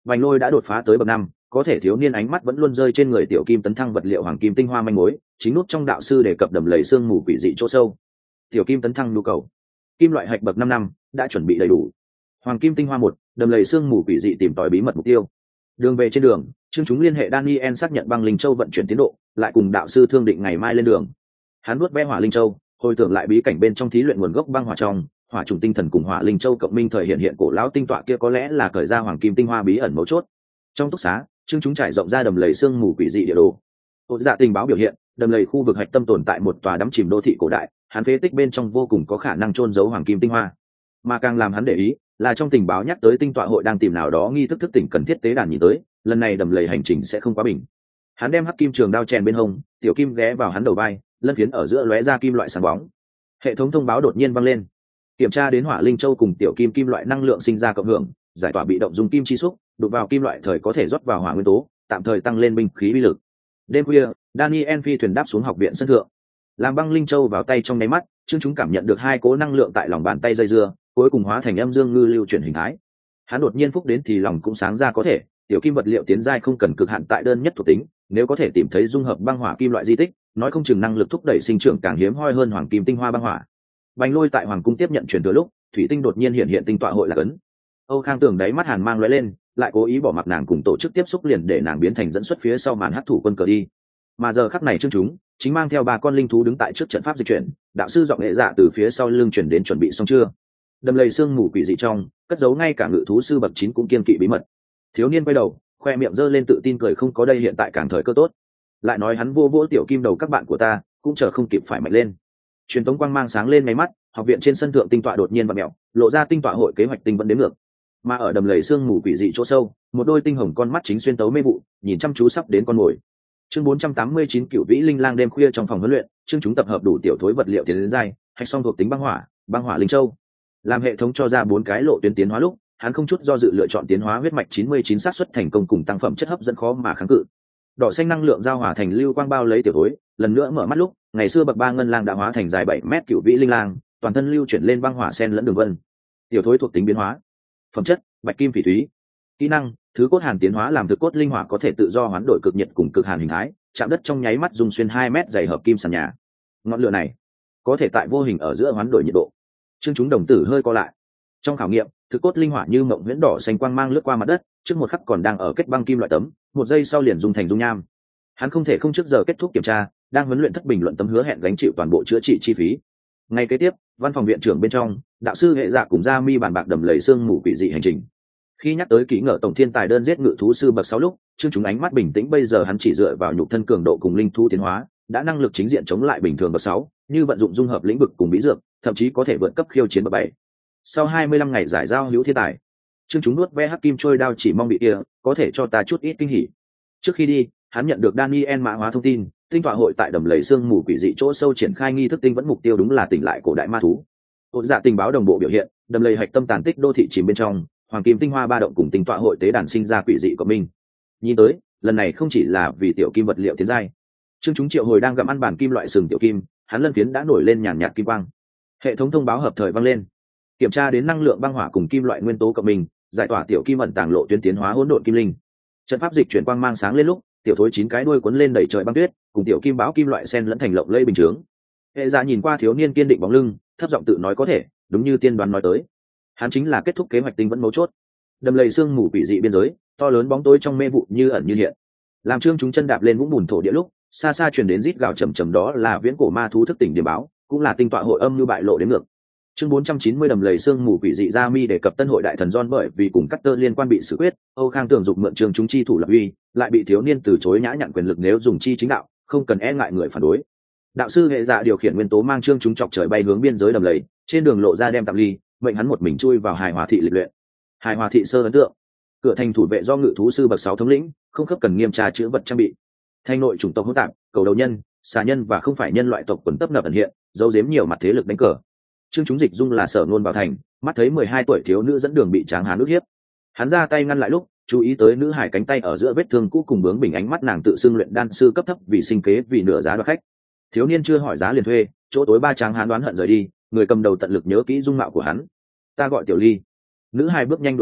Bành Lôi đã đột phá tới bậc năm, có thể thiếu niên ánh mắt vẫn luôn rơi trên người tiểu kim tấn thăng vật liệu hoàng kim tinh hoa manh mối, chính nút trong đạo sư đề cập đầm lầy xương mù quỷ dị chỗ sâu. Tiểu kim tấn thăng nhu cầu, kim loại hạch bậc năm năm đã chuẩn bị đầy đủ. Hoàng kim tinh hoa một, đầm lầy xương mù quỷ dị tìm tòi bí mật mục tiêu. Đường về trên đường, Trương chúng liên hệ Daniel xác nhận băng linh châu vận chuyển tiến độ, lại cùng đạo sư thương định ngày mai lên đường. Hắn nuốt ve hỏa linh châu, hồi tưởng lại bí cảnh bên trong thí luyện nguồn gốc băng hỏa trong, hỏa trùng tinh thần cùng hỏa linh châu cộng minh thời hiện hiện cổ lão tinh tọa kia có lẽ là cởi ra hoàng kim tinh hoa bí ẩn mấu chốt. Trong túc xá, Trương chúng trải rộng ra đầm lầy xương mù quỷ dị địa đồ. Ôn dạ tình báo biểu hiện, đầm lầy khu vực hạch tâm tồn tại một tòa đắm chìm đô thị cổ đại, hắn phế tích bên trong vô cùng có khả năng chôn giấu hoàng kim tinh hoa. Mà càng làm hắn để ý là trong tình báo nhắc tới tinh tọa hội đang tìm nào đó nghi thức thức tỉnh cần thiết tế đàn nhìn tới, lần này đầm lầy hành trình sẽ không quá bình. Hắn đem hắc kim trường đao chèn bên hông, tiểu kim ghé vào hắn đầu vai, lân phiến ở giữa lóe ra kim loại sáng bóng. Hệ thống thông báo đột nhiên vang lên. Kiểm tra đến hỏa linh châu cùng tiểu kim kim loại năng lượng sinh ra cộng hưởng, giải tỏa bị động dùng kim chi xúc, đụng vào kim loại thời có thể rót vào hỏa nguyên tố, tạm thời tăng lên binh khí uy lực. Đêm khuya, Daniel phi thuyền đáp xuống học viện sân thượng. Làm băng linh châu vào tay trong nháy mắt, Trương chúng cảm nhận được hai cố năng lượng tại lòng bàn tay dây dưa, cuối cùng hóa thành âm dương ngư lưu chuyển hình thái. Hắn đột nhiên phúc đến thì lòng cũng sáng ra có thể, tiểu kim vật liệu tiến giai không cần cực hạn tại đơn nhất thuộc tính, nếu có thể tìm thấy dung hợp băng hỏa kim loại di tích, nói không chừng năng lực thúc đẩy sinh trưởng càng hiếm hoi hơn hoàng kim tinh hoa băng hỏa. Bành Lôi tại hoàng cung tiếp nhận truyền thừa lúc, thủy tinh đột nhiên hiện hiện tinh tọa hội là cấn. Âu Khang Tường đáy mắt hàn mang lóe lên, lại cố ý bỏ mặc nàng cùng tổ chức tiếp xúc liền để nàng biến thành dẫn xuất phía sau màn hắc thủ quân cờ đi. Mà giờ khắc này Trương chúng chính mang theo ba con linh thú đứng tại trước trận pháp dịch chuyển, đạo sư giọng nghệ dạ từ phía sau lưng chuyển đến chuẩn bị xong chưa. Đầm lầy xương mù quỷ dị trong, cất giấu ngay cả ngự thú sư bậc chín cũng kiên kỵ bí mật. Thiếu niên quay đầu, khoe miệng giơ lên tự tin cười không có đây hiện tại càng thời cơ tốt. Lại nói hắn vô vỗ tiểu kim đầu các bạn của ta, cũng chờ không kịp phải mạnh lên. Truyền tống quang mang sáng lên mấy mắt, học viện trên sân thượng tinh tọa đột nhiên vặn mèo, lộ ra tinh tọa hội kế hoạch tinh vẫn đến ngược. Mà ở đầm lầy xương mù quỷ dị chỗ sâu, một đôi tinh hồng con mắt chính xuyên tấu mê vụ, nhìn chăm chú sắp đến con mồi. Chương bốn trăm tám mươi chín Cửu Vĩ Linh Lang đêm khuya trong phòng huấn luyện, chương chúng tập hợp đủ tiểu thối vật liệu tiến đến giai, hạch xong thuộc tính băng hỏa, băng hỏa linh châu. Làm hệ thống cho ra bốn cái lộ tuyến tiến hóa lúc, hắn không chút do dự lựa chọn tiến hóa huyết mạch chín mươi chín xác suất thành công cùng tăng phẩm chất hấp dẫn khó mà kháng cự. Đỏ xanh năng lượng giao hòa thành lưu quang bao lấy tiểu thối, lần nữa mở mắt lúc, ngày xưa bậc ba ngân lang đã hóa thành dài bảy mét Cửu Vĩ Linh Lang, toàn thân lưu chuyển lên băng hỏa sen lẫn đường vân. Tiểu thối thuộc tính biến hóa. Phẩm chất: bạch kim phỉ thúy. Kỹ năng: thứ cốt hàn tiến hóa làm thực cốt linh hỏa có thể tự do hoán đổi cực nhiệt cùng cực hàn hình thái, chạm đất trong nháy mắt dùng xuyên hai mét dày hợp kim sàn nhà. Ngọn lửa này có thể tại vô hình ở giữa hoán đổi nhiệt độ. Chương chúng đồng tử hơi co lại. Trong khảo nghiệm, thực cốt linh hỏa như mộng huyễn đỏ xanh quang mang lướt qua mặt đất, trước một khắc còn đang ở kết băng kim loại tấm, một giây sau liền dung thành dung nham. Hắn không thể không trước giờ kết thúc kiểm tra, đang huấn luyện thất bình luận tấm hứa hẹn gánh chịu toàn bộ chữa trị chi phí. Ngay kế tiếp, văn phòng viện trưởng bên trong, đạo sư hệ dạ cùng gia mi bàn bạc đầm lầy xương mù quỷ dị hành trình. Khi nhắc tới kỹ ngờ tổng thiên tài đơn giết ngự thú sư bậc sáu lúc, Trương chúng ánh mắt bình tĩnh, bây giờ hắn chỉ dựa vào nhục thân cường độ cùng linh thú tiến hóa, đã năng lực chính diện chống lại bình thường bậc sáu, như vận dụng dung hợp lĩnh vực cùng bí dược, thậm chí có thể vượt cấp khiêu chiến bậc bảy. Sau hai mươi lăm ngày giải giao hữu thiên tài, Trương chúng nuốt ve hắc kim trôi đao chỉ mong bị kia, có thể cho ta chút ít kinh hỉ. Trước khi đi, hắn nhận được Daniel mã hóa thông tin, tinh tọa hội tại đầm lầy xương mù quỷ dị chỗ sâu triển khai nghi thức tinh vẫn mục tiêu đúng là tỉnh lại cổ đại ma thú. Ôn dạ tình báo đồng bộ biểu hiện, đầm lầy hạch tâm tàn tích đô thị chìm bên trong, hoàng kim tinh hoa ba động cùng tinh tọa hội tế đàn sinh ra quỷ dị của mình. Nhìn tới, lần này không chỉ là vì tiểu kim vật liệu tiến giai. Trương chúng triệu hồi đang gặm ăn bản kim loại sừng tiểu kim, hắn lân phiến đã nổi lên nhàn nhạt kim quang. Hệ thống thông báo hợp thời vang lên. Kiểm tra đến năng lượng băng hỏa cùng kim loại nguyên tố cộng mình, giải tỏa tiểu kim ẩn tàng lộ tuyến tiến hóa hỗn độn kim linh. Trận pháp dịch chuyển quang mang sáng lên lúc, tiểu thối chín cái đuôi cuốn lên đẩy trời băng tuyết, cùng tiểu kim báo kim loại sen lẫn thành lộng lây bình chướng. Hệ dạ nhìn qua thiếu niên kiên định bóng lưng, thấp giọng tự nói có thể, đúng như tiên đoán nói tới. Hắn chính là kết thúc kế hoạch tinh vẫn mấu chốt. Đầm lầy xương mù quỷ dị biên giới, to lớn bóng tối trong mê vụ như ẩn như hiện. Làm Trương chúng chân đạp lên vũng bùn thổ địa lúc, xa xa truyền đến rít gào trầm trầm, đó là viễn cổ ma thú thức tỉnh điểm báo, cũng là tinh tọa hội âm như bại lộ đến ngược. Chương bốn trăm chín mươi đầm lầy xương mù quỷ dị gia mi đề cập tân hội đại thần John bởi vì cùng Cutter liên quan bị xử quyết, Âu Khang tưởng dục mượn Trương chúng chi thủ lập uy, lại bị thiếu niên từ chối nhã nhặn quyền lực nếu dùng chi chính đạo, không cần e ngại người phản đối. Đạo sư hệ dạ điều khiển nguyên tố mang Trương chúng chọc trời bay hướng biên giới đầm lầy, trên đường lộ ra đem tạm ly, mệnh hắn một mình chui vào hài hòa thị lịch luyện. Hài hòa thị sơ ấn tượng, cửa thành thủ vệ do ngự thú sư bậc sáu thống lĩnh, không khớp cần nghiêm tra chữ vật trang bị. Thành nội chủng tộc hỗn tạp, cầu đầu nhân, xà nhân và không phải nhân loại tộc quần tấp nập ẩn hiện, giấu giếm nhiều mặt thế lực đánh cờ. Trương chúng dịch dung là sở nôn vào thành, mắt thấy mười hai tuổi thiếu nữ dẫn đường bị tráng hán ức hiếp, hắn ra tay ngăn lại lúc, chú ý tới nữ hải cánh tay ở giữa vết thương cũ cùng bướng bình ánh mắt nàng tự xưng luyện đan sư cấp thấp vì sinh kế vì nửa giá đoạt khách. Thiếu niên chưa hỏi giá liền thuê, chỗ tối ba tráng hán đoán hận rời đi, người cầm đầu tận lực nhớ kỹ dung mạo của hắn. Ta gọi Tiểu Ly. Nữ hải bước nhanh đuổi theo,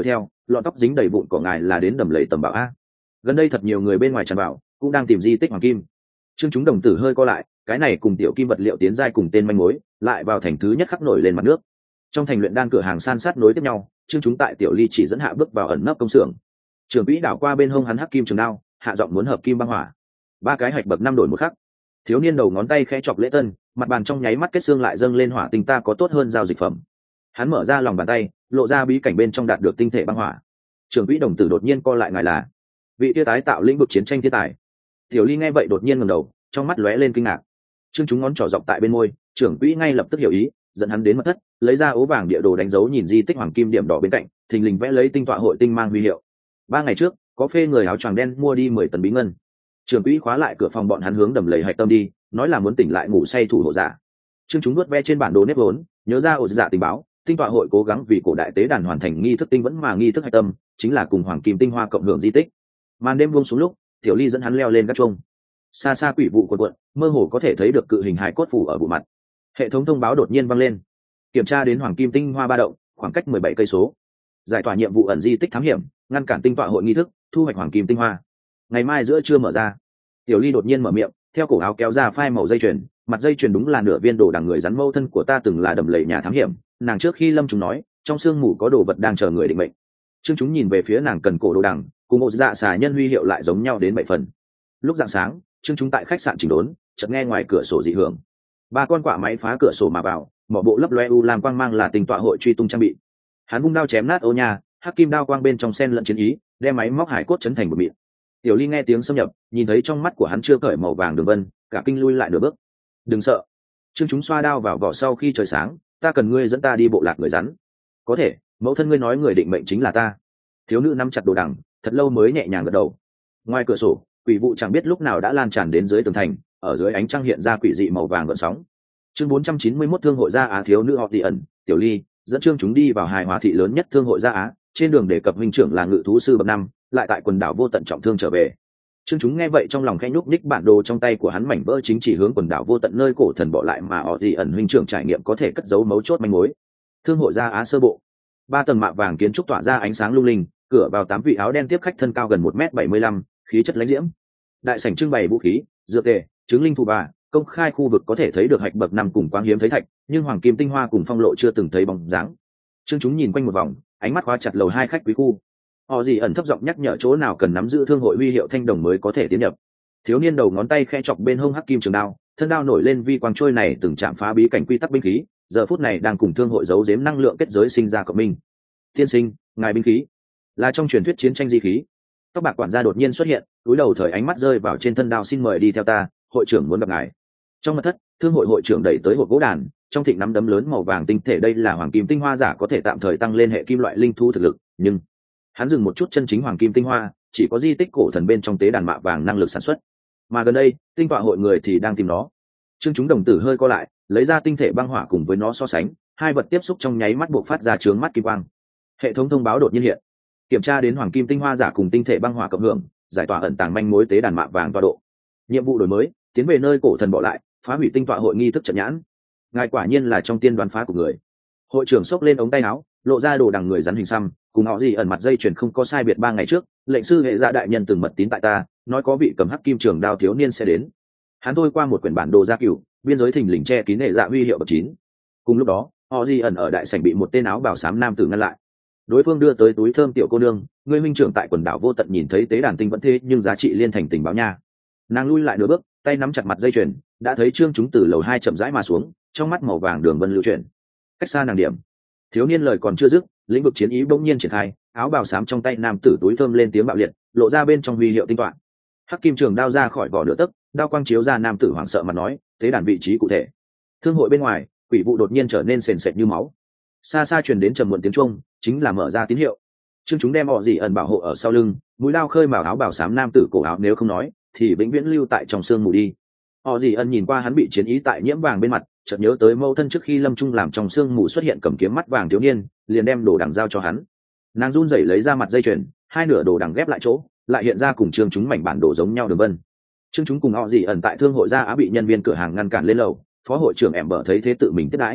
lọn tóc dính đầy vụn của ngài là đến đầm lầy tầm bảo a. Gần đây thật nhiều người bên ngoài tràn vào cũng đang tìm di tích hoàng kim. Trương chúng đồng tử hơi co lại, cái này cùng tiểu kim vật liệu tiến giai cùng tên manh mối lại vào thành thứ nhất khắc nổi lên mặt nước. Trong thành luyện đan cửa hàng san sát nối tiếp nhau, Trương chúng tại tiểu ly chỉ dẫn hạ bước vào ẩn nấp công xưởng. Trường quỹ đảo qua bên hông hắn hắc kim trường đao, hạ giọng muốn hợp kim băng hỏa. Ba cái hạch bậc năm đổi một khắc. Thiếu niên đầu ngón tay khẽ chọc lễ tân, mặt bàn trong nháy mắt kết xương lại dâng lên hỏa tinh, ta có tốt hơn giao dịch phẩm. Hắn mở ra lòng bàn tay, lộ ra bí cảnh bên trong đạt được tinh thể băng hỏa. Trường quỹ đồng tử đột nhiên co lại, ngài là vị tia tái tạo lĩnh vực chiến tranh thiên tài. Tiểu ly nghe vậy đột nhiên ngẩng đầu, trong mắt lóe lên kinh ngạc. Trương chúng ngón trỏ dọc tại bên môi, trưởng quỹ ngay lập tức hiểu ý, dẫn hắn đến mật thất, lấy ra ố vàng địa đồ đánh dấu, nhìn di tích hoàng kim điểm đỏ bên cạnh, thình lình vẽ lấy tinh tọa hội tinh mang huy hiệu. Ba ngày trước có phê người áo choàng đen mua đi mười tấn bí ngân. Trưởng quỹ khóa lại cửa phòng bọn hắn hướng đầm lầy hạch tâm đi, nói là muốn tỉnh lại ngủ say thủ hộ giả. Trương chúng nuốt ve trên bản đồ nếp vốn, nhớ ra ổ giả tình báo, tinh tọa hội cố gắng vì cổ đại tế đàn hoàn thành nghi thức tinh vẫn mà nghi thức hạch tâm chính là cùng hoàng kim tinh hoa cộng hưởng di tích. Màn đêm buông xuống lúc, tiểu ly dẫn hắn leo lên các chuông. Xa xa quỷ vụ cuộn cuộn, mơ hồ có thể thấy được cự hình hài cốt phủ ở bộ mặt. Hệ thống thông báo đột nhiên vang lên. Kiểm tra đến hoàng kim tinh hoa ba động, khoảng cách mười bảy cây số. Giải tỏa nhiệm vụ ẩn di tích thám hiểm, ngăn cản tinh tọa hội nghi thức, thu hoạch hoàng kim tinh hoa. Ngày mai giữa trưa mở ra. Tiểu ly đột nhiên mở miệng, theo cổ áo kéo ra phai màu dây chuyền, mặt dây chuyền đúng là nửa viên đồ đằng người rắn mâu thân của ta từng là đầm lầy nhà thám hiểm, nàng trước khi lâm chúng nói, trong xương mù có đồ vật đang chờ người định mệnh. Trương chúng nhìn về phía nàng cần cổ đồ đằng, cùng một dạ xà nhân huy hiệu lại giống nhau đến bảy phần. Lúc rạng sáng, Trương chúng tại khách sạn chỉnh đốn, chợt nghe ngoài cửa sổ dị hưởng. Ba con quạ máy phá cửa sổ mà vào, mỏ bộ lấp loe u làm quang mang là tình tọa hội truy tung trang bị. Hắn vung đao chém nát ô nhà, hắc kim đao quang bên trong sen lẫn chiến ý, đem máy móc hải cốt chấn thành một mịn. Tiểu ly nghe tiếng xâm nhập, nhìn thấy trong mắt của hắn chưa cởi màu vàng đường vân, cả kinh lui lại nửa bước. Đừng sợ. Trương chúng xoa đao vào vỏ, sau khi trời sáng, ta cần ngươi dẫn ta đi bộ lạc người rắn. Có thể, mẫu thân ngươi nói người định mệnh chính là ta. Thiếu nữ nắm chặt đồ đằng, thật lâu mới nhẹ nhàng gật đầu. Ngoài cửa sổ, quỷ vụ chẳng biết lúc nào đã lan tràn đến dưới tường thành, ở dưới ánh trăng hiện ra quỷ dị màu vàng gợn sóng. Chương bốn trăm chín mươi mốt thương hội gia Á, thiếu nữ họ Tỷ ẩn, Tiểu ly dẫn Trương chúng đi vào hài hòa thị lớn nhất thương hội gia Á, trên đường đề cập huynh trưởng là ngự thú sư bậc năm, lại tại quần đảo vô tận trọng thương trở về. Trương chúng nghe vậy trong lòng khẽ nhúc nhích, bản đồ trong tay của hắn mảnh vỡ chính chỉ hướng quần đảo vô tận nơi cổ thần bỏ lại mà họ Tỷ ẩn huynh trưởng trải nghiệm có thể cất giấu mấu chốt manh mối. Thương hội gia Á sơ bộ. Ba tầng mạ vàng kiến trúc tỏa ra ánh sáng lung linh, cửa vào tám vị áo đen tiếp khách thân cao gần một mét bảy mươi lăm, khí chất lãnh diễm. Đại sảnh trưng bày vũ khí, dược tề, chứng linh thù bà, công khai khu vực có thể thấy được hạch bậc năm cùng quang hiếm thấy thạch, nhưng hoàng kim tinh hoa cùng phong lộ chưa từng thấy bóng dáng. Trương chúng nhìn quanh một vòng, ánh mắt khóa chặt lầu hai khách quý khu. Họ gì ẩn thấp giọng nhắc nhở chỗ nào cần nắm giữ thương hội huy hiệu thanh đồng mới có thể tiến nhập. Thiếu niên đầu ngón tay khẽ chọc bên hông hắc kim trường đao, thân đao nổi lên vi quang trôi này từng chạm phá bí cảnh quy tắc binh khí, giờ phút này đang cùng thương hội giấu giếm năng lượng kết giới sinh ra cộng minh. Tiên sinh, ngài binh khí là trong truyền thuyết chiến tranh di khí. Tóc bạc quản gia đột nhiên xuất hiện, cúi đầu thời ánh mắt rơi vào trên thân đao, xin mời đi theo ta, hội trưởng muốn gặp ngài. Trong mật thất, thương hội hội trưởng đẩy tới hộp gỗ đàn, trong thịnh nắm đấm lớn màu vàng tinh thể, đây là hoàng kim tinh hoa giả có thể tạm thời tăng lên hệ kim loại linh thú thực lực, nhưng hắn dừng một chút, chân chính hoàng kim tinh hoa chỉ có di tích cổ thần bên trong tế đàn mạ vàng năng lực sản xuất, mà gần đây tinh tọa hội người thì đang tìm nó. Trương chúng đồng tử hơi co lại, lấy ra tinh thể băng hỏa cùng với nó so sánh, hai vật tiếp xúc trong nháy mắt buộc phát ra chướng mắt kim quang. Hệ thống thông báo đột nhiên hiện, kiểm tra đến hoàng kim tinh hoa giả cùng tinh thể băng hỏa cộng hưởng, giải tỏa ẩn tàng manh mối tế đàn mạ vàng tọa độ. Nhiệm vụ đổi mới, tiến về nơi cổ thần bỏ lại, phá hủy tinh tọa hội nghi thức trận nhãn. Ngài quả nhiên là trong tiên đoán phá của người. Hội trưởng xốc lên ống tay áo, lộ ra đồ đằng người rắn hình xăm, cùng họ gì ẩn mặt dây chuyền không có sai biệt. Ba ngày trước, lệnh sư hệ dạ đại nhân từng mật tín tại ta, nói có vị cầm hắc kim trường đao thiếu niên sẽ đến. Hắn thôi qua một quyển bản đồ gia cửu, biên giới thình lình che kín hệ dạ huy hiệu bậc chín. Cùng lúc đó, họ gì ẩn ở đại sảnh bị một tên áo bào xám nam tử ngăn lại. Đối phương đưa tới túi thơm, tiểu cô nương, ngươi huynh trưởng tại quần đảo vô tận nhìn thấy tế đàn tinh vẫn thế, nhưng giá trị liên thành tình báo nha. Nàng lui lại nửa bước, tay nắm chặt mặt dây chuyền, đã thấy Trương chúng từ lầu hai chậm rãi mà xuống, trong mắt màu vàng đường vân lưu chuyển. Cách xa nàng điểm. Thiếu niên lời còn chưa dứt, lĩnh vực chiến ý bỗng nhiên triển khai, áo bào xám trong tay nam tử túi thơm lên tiếng bạo liệt, lộ ra bên trong huy hiệu tinh toán. Hắc kim trường đao ra khỏi vỏ nửa tấc, đao quang chiếu ra, nam tử hoảng sợ mà nói, tế đàn vị trí cụ thể. Thương hội bên ngoài, quỷ vụ đột nhiên trở nên sền sệt như máu. Xa xa truyền đến trầm muộn tiếng chuông, chính là mở ra tín hiệu. Trương chúng đem họ gì ẩn bảo hộ ở sau lưng, mũi đao khơi mào áo bào xám nam tử cổ áo, nếu không nói thì vĩnh viễn lưu tại trong xương mù đi. Họ gì ẩn nhìn qua hắn bị chiến ý tại nhiễm vàng bên mặt, chợt nhớ tới mâu thân trước khi lâm trung làm trong xương mù xuất hiện cầm kiếm mắt vàng thiếu niên, liền đem đồ đằng giao cho hắn. Nàng run rẩy lấy ra mặt dây chuyền, hai nửa đồ đằng ghép lại chỗ, lại hiện ra cùng Trương chúng mảnh bản đồ giống nhau đường vân. Trương chúng cùng họ gì ẩn tại thương hội gia Á bị nhân viên cửa hàng ngăn cản lên lầu, phó hội trưởng ẻm bở thấy thế tự mình tiếp đãi.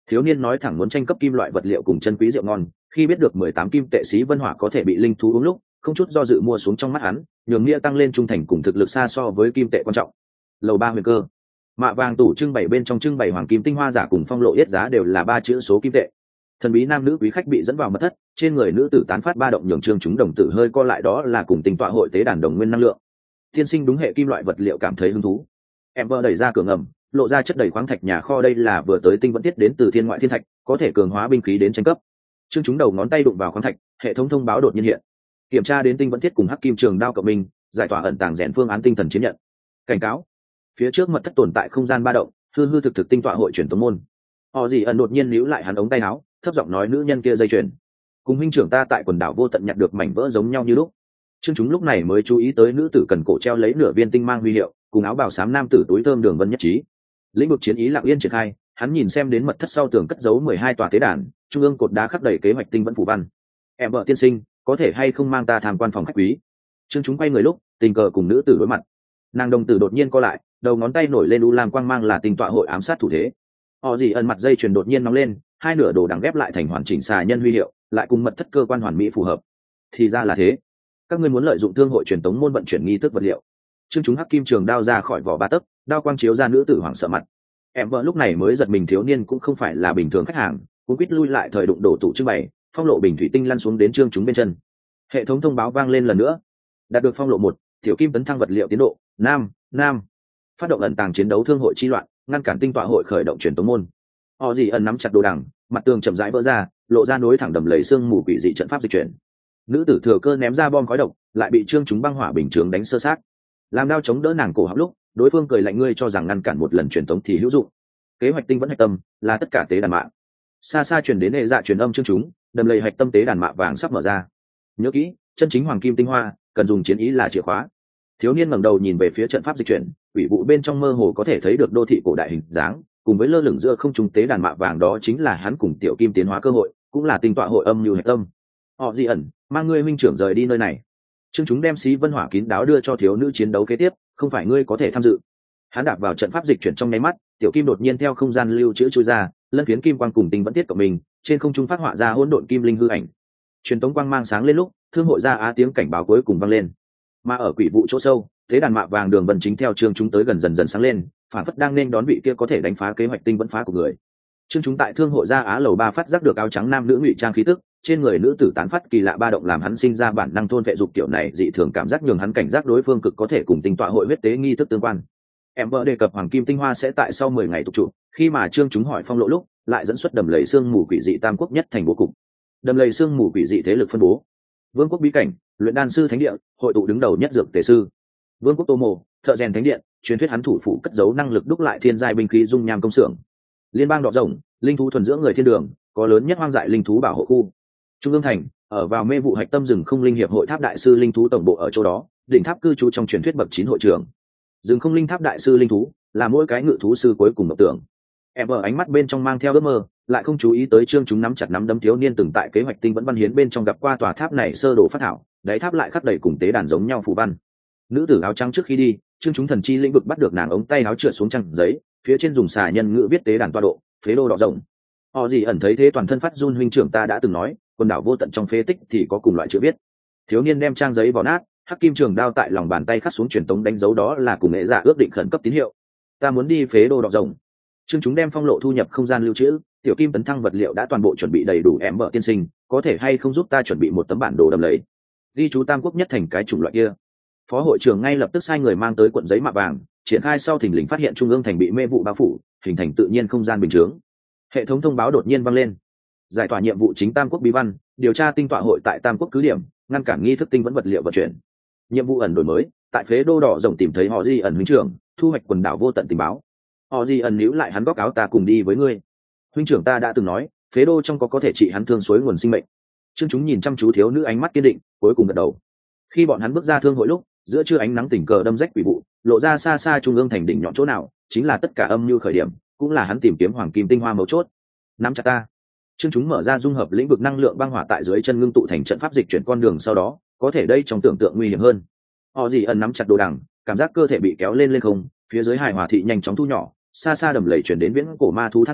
Thiếu niên nói thẳng muốn tranh cấp kim loại vật liệu cùng chân quý rượu ngon, khi biết được mười tám kim tệ xí vân hỏa có thể bị linh thú uống lúc, không chút do dự mua xuống trong mắt hắn, nhường nghĩa tăng lên trung thành cùng thực lực xa so với kim tệ quan trọng. Lầu ba huyền cơ, mạ vàng tủ trưng bày bên trong trưng bày hoàng kim tinh hoa giả cùng phong lộ yết giá đều là ba chữ số kim tệ. Thần bí nam nữ quý khách bị dẫn vào mật thất, trên người nữ tử tán phát ba động nhường trương chúng đồng tử hơi co lại, đó là cùng tinh tọa hội tế đàn đồng nguyên năng lượng. Tiên sinh đúng hệ kim loại vật liệu cảm thấy hứng thú. Em vợ đẩy ra cửa ngầm, lộ ra chất đầy khoáng thạch nhà kho, đây là vừa tới tinh vẫn tiết đến từ thiên ngoại thiên thạch, có thể cường hóa binh khí đến tranh cấp. Trương chúng đầu ngón tay đụng vào khoáng thạch, hệ thống thông báo đột nhiên hiện. Kiểm tra đến tinh vẫn thiết cùng hắc kim trường đao cộng minh, giải tỏa ẩn tàng rèn phương án tinh thần chiến nhận. Cảnh cáo, phía trước mật thất tồn tại không gian ba động, hư hư thực thực tinh tọa hội truyền tống môn. Họ gì ẩn đột nhiên níu lại hắn ống tay áo, thấp giọng nói nữ nhân kia dây chuyền cùng huynh trưởng ta tại quần đảo vô tận nhặt được mảnh vỡ giống nhau như lúc. Trương chúng lúc này mới chú ý tới nữ tử cần cổ treo lấy nửa viên tinh mang huy hiệu, cùng áo bào xám nam tử túi thơm đường vân nhất trí. Lĩnh vực chiến ý lặng yên triển khai, hắn nhìn xem đến mật thất sau tường cất giấu mười hai tòa tế đàn, trung ương cột đá khắc đầy kế hoạch tinh vẫn phủ văn. Em vợ tiên sinh, có thể hay không mang ta tham quan phòng khách quý? Trương chúng quay người lúc tình cờ cùng nữ tử đối mặt, nàng đồng tử đột nhiên co lại, đầu ngón tay nổi lên u lam quang mang là tinh tọa hội ám sát thủ thế. Họ gì ẩn mặt dây chuyền đột nhiên nóng lên, hai nửa đồ đằng ghép lại thành hoàn chỉnh xà nhân huy hiệu, lại cùng mật thất cơ quan hoàn mỹ phù hợp. Thì ra là thế, các ngươi muốn lợi dụng thương hội truyền tống môn vận chuyển nghi thức vật liệu. Trương chúng hắc kim trường đao ra khỏi vỏ ba tấc, đao quang chiếu ra nữ tử hoảng sợ mặt. Em vợ lúc này mới giật mình, thiếu niên cũng không phải là bình thường khách hàng, cũng quýt lui lại thời đụng đổ tủ trưng bày, phong lộ bình thủy tinh lăn xuống đến trương chúng bên chân. Hệ thống thông báo vang lên lần nữa, đạt được phong lộ một, tiểu kim tấn thăng vật liệu tiến độ nam nam, phát động ẩn tàng chiến đấu thương hội chi loạn, ngăn cản tinh tọa hội khởi động truyền tống môn. Họ gì ẩn nắm chặt đồ đằng, mặt tường chậm rãi vỡ ra, lộ ra nối thẳng đầm lầy xương mù quỷ dị trận pháp dịch chuyển. Nữ tử thừa cơ ném ra bom khói độc, lại bị trương chúng băng hỏa bình chướng đánh sơ sát. Làm đao chống đỡ nàng cổ họng lúc, đối phương cười lạnh, ngươi cho rằng ngăn cản một lần truyền tống thì hữu dụng. Kế hoạch tinh vẫn hạch tâm là tất cả tế đàn mạng. Xa xa truyền đến hệ dạ truyền âm trương chúng, đầm lầy hạch tâm tế đàn mạ vàng sắp mở ra. Nhớ kỹ, chân chính hoàng kim tinh hoa cần dùng chiến ý là chìa khóa. Thiếu niên ngẩng đầu nhìn về phía trận pháp dịch chuyển, quỷ vụ bên trong mơ hồ có thể thấy được đô thị cổ đại hình dáng, cùng với lơ lửng giữa không trung tế đàn mạ vàng, đó chính là hắn cùng tiểu kim tiến hóa cơ hội, cũng là tinh tọa hội âm như hạch tâm. Họ Di ẩn, mang ngươi huynh trưởng rời đi nơi này. Trương chúng đem xí vân hỏa kín đáo đưa cho thiếu nữ chiến đấu kế tiếp, không phải ngươi có thể tham dự. Hắn đạp vào trận pháp dịch chuyển trong nháy mắt, tiểu kim đột nhiên theo không gian lưu trữ chui ra, lân phiến kim quang cùng tinh vẫn tiết của mình, trên không trung phát họa ra hỗn độn kim linh hư ảnh. Truyền tống quang mang sáng lên lúc, thương hội ra á tiếng cảnh báo cuối cùng vang lên. Mà ở quỷ vụ chỗ sâu, thế đàn mạ vàng đường vân chính theo trương chúng tới gần dần dần sáng lên, phản phất đang nên đón vị kia có thể đánh phá kế hoạch tinh vẫn phá của người. Trương chúng tại thương hội ra á lầu ba phát giác được áo trắng nam nữ ngụy trang khí tức, trên người nữ tử tán phát kỳ lạ ba động, làm hắn sinh ra bản năng thôn vệ dục, kiểu này dị thường cảm giác nhường hắn cảnh giác đối phương cực có thể cùng tinh tọa hội huyết tế nghi thức tương quan. Em vợ đề cập hoàng kim tinh hoa sẽ tại sau mười ngày tục trụ, khi mà trương chúng hỏi phong lộ lúc, lại dẫn xuất đầm lầy xương mù quỷ dị tam quốc nhất thành bố cục. Đầm lầy xương mù quỷ dị thế lực phân bố: vương quốc bí cảnh, luyện đan sư thánh địa, hội tụ đứng đầu nhất dược tề sư; vương quốc tô mộ, thợ rèn thánh điện, truyền thuyết hắn thủ phủ cất giấu năng lực đúc lại thiên giai binh khí dung nham công xưởng; liên bang đỏ rồng, linh thú thuần dưỡng người thiên đường, có lớn nhất hoang dại linh thú bảo hộ khu; trung ương thành, ở vào mê vụ hạch tâm rừng không linh hiệp hội tháp đại sư linh thú tổng bộ ở chỗ đó, đỉnh tháp cư trú trong truyền thuyết bậc chín hội trưởng; rừng không linh tháp đại sư linh thú là mỗi cái ngự thú sư cuối cùng mộng tưởng. Em ở ánh mắt bên trong mang theo ước mơ, lại không chú ý tới trương chúng nắm chặt nắm đấm thiếu niên từng tại kế hoạch tinh vẫn văn hiến bên trong gặp qua tòa tháp này sơ đồ phát thảo, đáy tháp lại khắc đầy cùng tế đàn giống nhau phù văn. Nữ tử áo trắng trước khi đi, trương chúng thần chi lĩnh vực bắt được nàng ống tay áo trượt xuống trang giấy, phía trên dùng xà nhân ngữ viết tế đàn toa độ, phế đô đỏ rộng. Họ gì ẩn thấy thế toàn thân phát run, huynh trưởng ta đã từng nói, quần đảo vô tận trong phế tích thì có cùng loại chữ viết. Thiếu niên đem trang giấy vào nát, hắc kim trường đao tại lòng bàn tay khắc xuống truyền tống đánh dấu, đó là cùng nghệ giả ước định khẩn cấp tín hiệu. Ta muốn đi phế đô đỏ rộng. Trương chúng đem phong lộ thu nhập không gian lưu trữ, tiểu kim tấn thăng vật liệu đã toàn bộ chuẩn bị đầy đủ, em vợ tiên sinh, có thể hay không giúp ta chuẩn bị một tấm bản đồ đầm lầy, ghi chú tam quốc nhất thành cái chủng loại kia. Phó hội trưởng ngay lập tức sai người mang tới cuộn giấy mạ vàng, triển khai sau thình lình phát hiện trung ương thành bị mê vụ bao phủ, hình thành tự nhiên không gian bình chướng. Hệ thống thông báo đột nhiên vang lên: giải tỏa nhiệm vụ chính tam quốc bí văn, điều tra tinh tọa hội tại tam quốc cứ điểm, ngăn cản nghi thức tinh vẫn vật liệu vận chuyển. Nhiệm vụ ẩn đổi mới, tại phế đô đỏ rộng tìm thấy họ Di ẩn huynh trưởng, thu hoạch quần đảo vô tận tình báo. Họ Di ẩn níu lại hắn góc áo, ta cùng đi với ngươi. Huynh trưởng ta đã từng nói, phế đô trong có có thể trị hắn thương suối nguồn sinh mệnh. Trương chúng nhìn chăm chú thiếu nữ, ánh mắt kiên định, cuối cùng gật đầu. Khi bọn hắn bước ra thương hội lúc, giữa trưa ánh nắng tình cờ đâm rách quỷ vụ, lộ ra xa xa trung ương thành đỉnh nhọn chỗ nào, chính là tất cả âm mưu khởi điểm, cũng là hắn tìm kiếm hoàng kim tinh hoa mấu chốt. Nắm chặt ta. Trương chúng mở ra dung hợp lĩnh vực năng lượng băng hỏa tại dưới chân ngưng tụ thành trận pháp dịch chuyển con đường, sau đó có thể đây trong tưởng tượng nguy hiểm hơn. Họ gì ẩn nắm chặt đồ đằng, cảm giác cơ thể bị kéo lên lên không, phía dưới hài hòa thị nhanh chóng thu nhỏ, xa xa đầm lầy chuyển đến viễn cổ ma thú than nhẹ,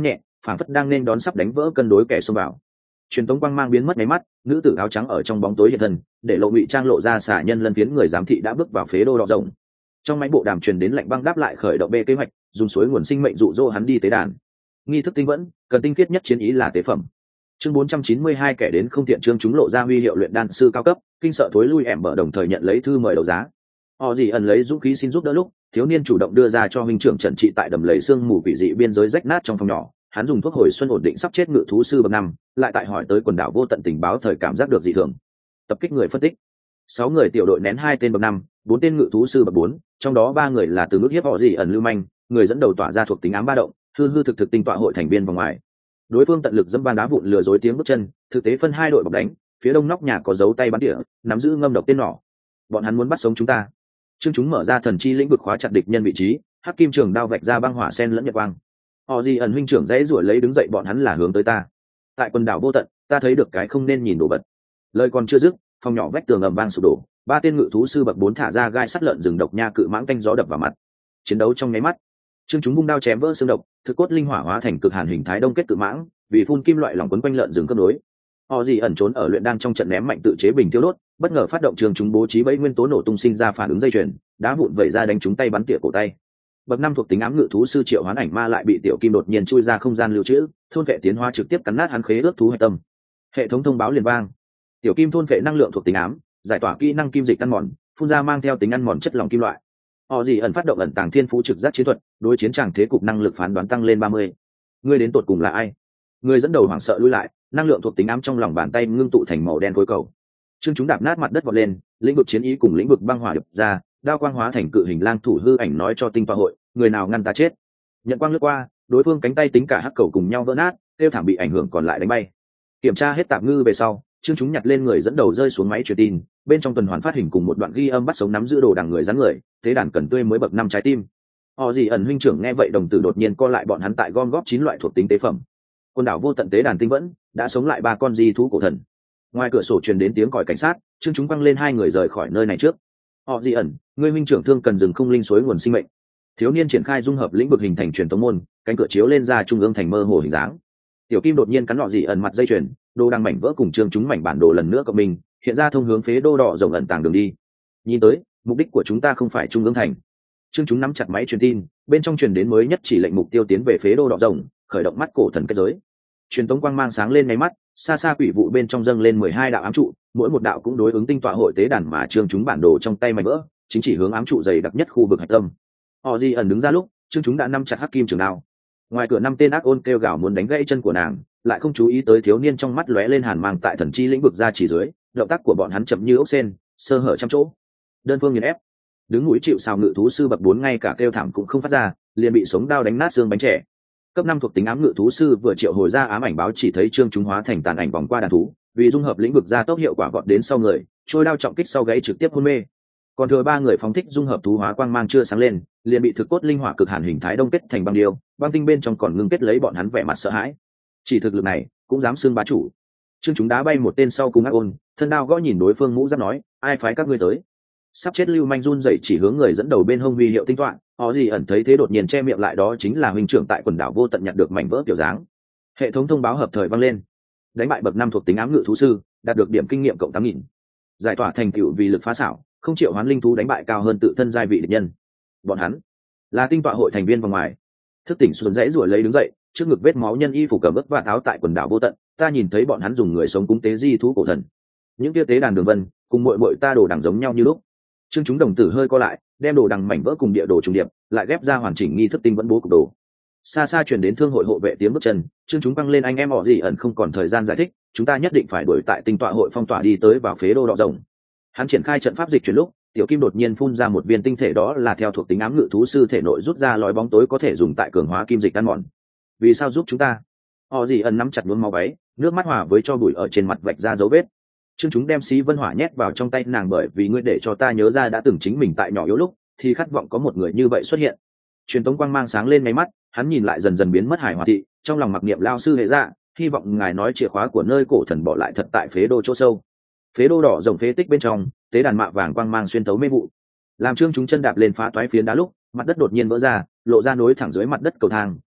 phảng phất đang nên đón sắp đánh vỡ cân đối kẻ xông vào. Truyền tống quang mang biến mất mấy mắt, nữ tử áo trắng ở trong bóng tối hiện thân, để lộ ngụy trang lộ ra xả nhân lân phiến người giám thị đã bước vào phế đô đỏ rộng. Trong máy bộ đàm truyền đến lạnh băng đáp lại khởi động bê kế hoạch, dùng suối nguồn sinh mệnh dụ dỗ hắn đi tế đàn. Nghi thức tinh vẫn, cần tinh khiết nhất chiến ý là tế phẩm. Chương bốn trăm chín mươi hai kẻ đến không thiện chương chúng lộ ra huy hiệu luyện đan sư cao cấp, kinh sợ thối lui ẻm bở đồng thời nhận lấy thư mời đấu giá. Họ gì ẩn lấy dũng khí xin giúp đỡ lúc, thiếu niên chủ động đưa ra cho huynh trưởng Trần Trị tại đầm lầy xương mù quỷ dị biên giới rách nát trong phòng nhỏ, hắn dùng thuốc hồi xuân ổn định sắp chết ngự thú sư bậc năm, lại tại hỏi tới quần đảo vô tận tình báo thời cảm giác được dị thường. Tập kích người phân tích. Sáu người tiểu đội nén hai tên bậc năm, bốn tên ngự thú sư bậc bốn, trong đó ba người là từ nước hiếp họ gì ẩn lưu manh, người dẫn đầu tỏa ra thuộc tính ám ba động, hư hư thực thực tinh tọa hội thành viên vòng ngoài. Đối phương tận lực dẫm van đá vụn lừa dối tiếng bước chân, thực tế phân hai đội bọc đánh, phía đông nóc nhà có dấu tay bắn tỉa, nắm giữ ngâm độc tên nỏ. Bọn hắn muốn bắt sống chúng ta. Chương chúng mở ra thần chi lĩnh vực khóa chặt địch nhân vị trí, hắc kim trường đao vạch ra băng hỏa sen lẫn nhật quang. Họ gì ẩn huynh trưởng dãy ruổi lấy đứng dậy bọn hắn là hướng tới ta. Tại quần đảo vô tận, ta thấy được cái không nên nhìn đồ vật. Lời còn chưa dứt, phòng nhỏ vách tường ầm vang sụp đổ, ba tên ngự thú sư bậc bốn thả ra gai sắt lợn rừng độc nha cự mãng tanh gió đập vào mặt. Chiến đấu trong nháy mắt, chương chúng vung đao chém vỡ xương độc, thực cốt linh hỏa hóa thành cực hàn hình thái đông kết cự mãng, vì phun kim loại lỏng quấn quanh lợn rừng cướp nối. Họ gì ẩn trốn ở luyện đan trong trận ném mạnh tự chế bình tiêu đốt, bất ngờ phát động trường chúng bố trí bẫy nguyên tố nổ tung sinh ra phản ứng dây chuyền, đá vụn vẩy ra đánh trúng tay bắn tỉa cổ tay. Bậc năm thuộc tính ám ngự thú sư triệu hoán ảnh ma lại bị tiểu kim đột nhiên chui ra không gian lưu trữ, thôn vệ tiến hóa trực tiếp cắn nát hắn khế ước thú hệ tâm. Hệ thống thông báo liền vang. Tiểu kim thôn vệ năng lượng thuộc tính ám, giải tỏa kỹ năng kim dịch ăn mòn, phun ra mang theo tính ăn mòn chất lỏng kim loại. Họ gì ẩn phát động ẩn tàng thiên phú trực giác chiến thuật, đối chiến tràng thế cục năng lực phán đoán tăng lên ba mươi. Ngươi đến tột cùng là ai? Người dẫn đầu hoảng sợ lui lại, năng lượng thuộc tính ám trong lòng bàn tay ngưng tụ thành màu đen khối cầu. Chương chúng đạp nát mặt đất vọt lên, lĩnh vực chiến ý cùng lĩnh vực băng hỏa đập ra, đao quang hóa thành cự hình lang thủ hư ảnh nói cho tinh toa hội, người nào ngăn ta chết. Nhận quang lướt qua, đối phương cánh tay tính cả hắc cầu cùng nhau vỡ nát, tiêu thảm bị ảnh hưởng còn lại đánh bay. Kiểm tra hết tạp ngư về sau, chương chúng nhặt lên người dẫn đầu rơi xuống máy truyền tin, bên trong tuần hoàn phát hình cùng một đoạn ghi âm bắt sống nắm giữ đồ đằng người dán người, thế đàn cần tươi mới bậc năm trái tim. Họ gì ẩn huynh trưởng nghe vậy đồng tử đột nhiên co lại bọn hắn tại gom góp chín loại thuộc tính tế phẩm. Quần đảo vô tận tế đàn tinh vẫn đã sống lại ba con di thú cổ thần. Ngoài cửa sổ truyền đến tiếng còi cảnh sát, chương chúng quăng lên hai người rời khỏi nơi này trước. Họ gì ẩn, ngươi huynh trưởng thương cần dừng không linh suối nguồn sinh mệnh. Thiếu niên triển khai dung hợp lĩnh vực hình thành truyền tống môn, cánh cửa chiếu lên ra trung ương thành mơ hồ hình dáng. Tiểu kim đột nhiên cắn họ gì ẩn mặt dây chuyền, đồ đang mảnh vỡ cùng chương chúng mảnh bản đồ lần nữa cộng mình, hiện ra thông hướng phế đô đỏ rộng ẩn tàng đường đi. Nhìn tới, mục đích của chúng ta không phải trung ương thành. Chương chúng nắm chặt máy truyền tin, bên trong truyền đến mới nhất chỉ lệnh mục tiêu tiến về phế đô đỏ rộng, khởi động mắt cổ thần kết giới. Truyền tống quang mang sáng lên ngay mắt, xa xa quỷ vụ bên trong dâng lên mười hai đạo ám trụ, mỗi một đạo cũng đối ứng tinh tọa hội tế đàn mà chương chúng bản đồ trong tay mảnh vỡ, chính chỉ hướng ám trụ dày đặc nhất khu vực hạch tâm. Họ di ẩn đứng ra lúc, chương chúng đã nắm chặt hắc kim trường đao. Ngoài cửa năm tên ác ôn kêu gào muốn đánh gãy chân của nàng, lại không chú ý tới thiếu niên trong mắt lóe lên hàn mang tại thần chi lĩnh vực ra chỉ dưới, động tác của bọn hắn chậm như ốc sên, sơ hở trăm chỗ. Đơn phương nghiền ép, đứng núi chịu sào ngự thú sư bậc bốn ngay cả kêu thảm cũng không phát ra, liền bị sống đao đánh nát xương bánh trẻ. Cấp năm thuộc tính ám ngự thú sư vừa triệu hồi ra ám ảnh báo chỉ thấy trương chúng hóa thành tàn ảnh vòng qua đàn thú, vì dung hợp lĩnh vực ra tốc hiệu quả vọt đến sau người, trôi đao trọng kích sau gáy trực tiếp hôn mê. Còn thừa ba người phóng thích dung hợp thú hóa quang mang chưa sáng lên, liền bị thực cốt linh hỏa cực hàn hình thái đông kết thành băng điêu, băng tinh bên trong còn ngưng kết lấy bọn hắn vẻ mặt sợ hãi. Chỉ thực lực này cũng dám xưng bá chủ. Trương chúng đá bay một tên sau cùng ác ôn, thân đao gõ nhìn đối phương mũ giáp nói, ai phái các ngươi tới? Sắp chết lưu manh run dậy chỉ hướng người dẫn đầu bên hông huy hiệu tinh toán, họ gì ẩn thấy thế đột nhiên che miệng lại, đó chính là huynh trưởng tại quần đảo vô tận nhặt được mảnh vỡ kiểu dáng. Hệ thống thông báo hợp thời vang lên, đánh bại bậc năm thuộc tính ám ngự thú sư, đạt được điểm kinh nghiệm cộng tám nghìn. Giải tỏa thành tựu vì lực phá xảo, không triệu hoán linh thú đánh bại cao hơn tự thân giai vị địch nhân. Bọn hắn là tinh tọa hội thành viên vòng ngoài. Thức tỉnh xuân dãy ruổi lấy đứng dậy, trước ngực vết máu nhân y phủ cầm ướt và áo tại quần đảo vô tận, ta nhìn thấy bọn hắn dùng người sống cúng tế di thú cổ thần. Những kia tế đàn đường vân cùng muội muội ta đồ đằng giống nhau như lúc. Trương chúng đồng tử hơi co lại, đem đồ đằng mảnh vỡ cùng địa đồ trùng điệp, lại ghép ra hoàn chỉnh nghi thức tinh vẫn bố cục đồ. Xa xa truyền đến thương hội hộ vệ tiếng bước chân, Trương chúng băng lên anh em họ gì ẩn không còn thời gian giải thích, chúng ta nhất định phải đuổi tại tinh tọa hội phong tỏa đi tới vào phế đô đỏ rồng. Hắn triển khai trận pháp dịch chuyển lúc, tiểu kim đột nhiên phun ra một viên tinh thể, đó là theo thuộc tính ám ngự thú sư thể nội rút ra lói bóng tối có thể dùng tại cường hóa kim dịch ăn mòn. Vì sao giúp chúng ta? Họ gì ẩn nắm chặt nhuốm máu váy, nước mắt hòa với cho bụi ở trên mặt vạch ra dấu vết. Trương chúng đem xí vân hỏa nhét vào trong tay nàng, bởi vì ngươi để cho ta nhớ ra đã từng chính mình tại nhỏ yếu lúc thì khát vọng có một người như vậy xuất hiện. Truyền tống quang mang sáng lên mấy mắt, hắn nhìn lại dần dần biến mất hải hòa thị, trong lòng mặc niệm lao sư hệ dạ, hy vọng ngài nói chìa khóa của nơi cổ thần bỏ lại thật tại phế đô chỗ sâu. Phế đô đỏ rồng phế tích bên trong, tế đàn mạ vàng quang mang xuyên tấu mê vụ, làm Trương chúng chân đạp lên phá toái phiến đá lúc, mặt đất đột nhiên vỡ ra, lộ ra nối thẳng dưới mặt đất cầu thang,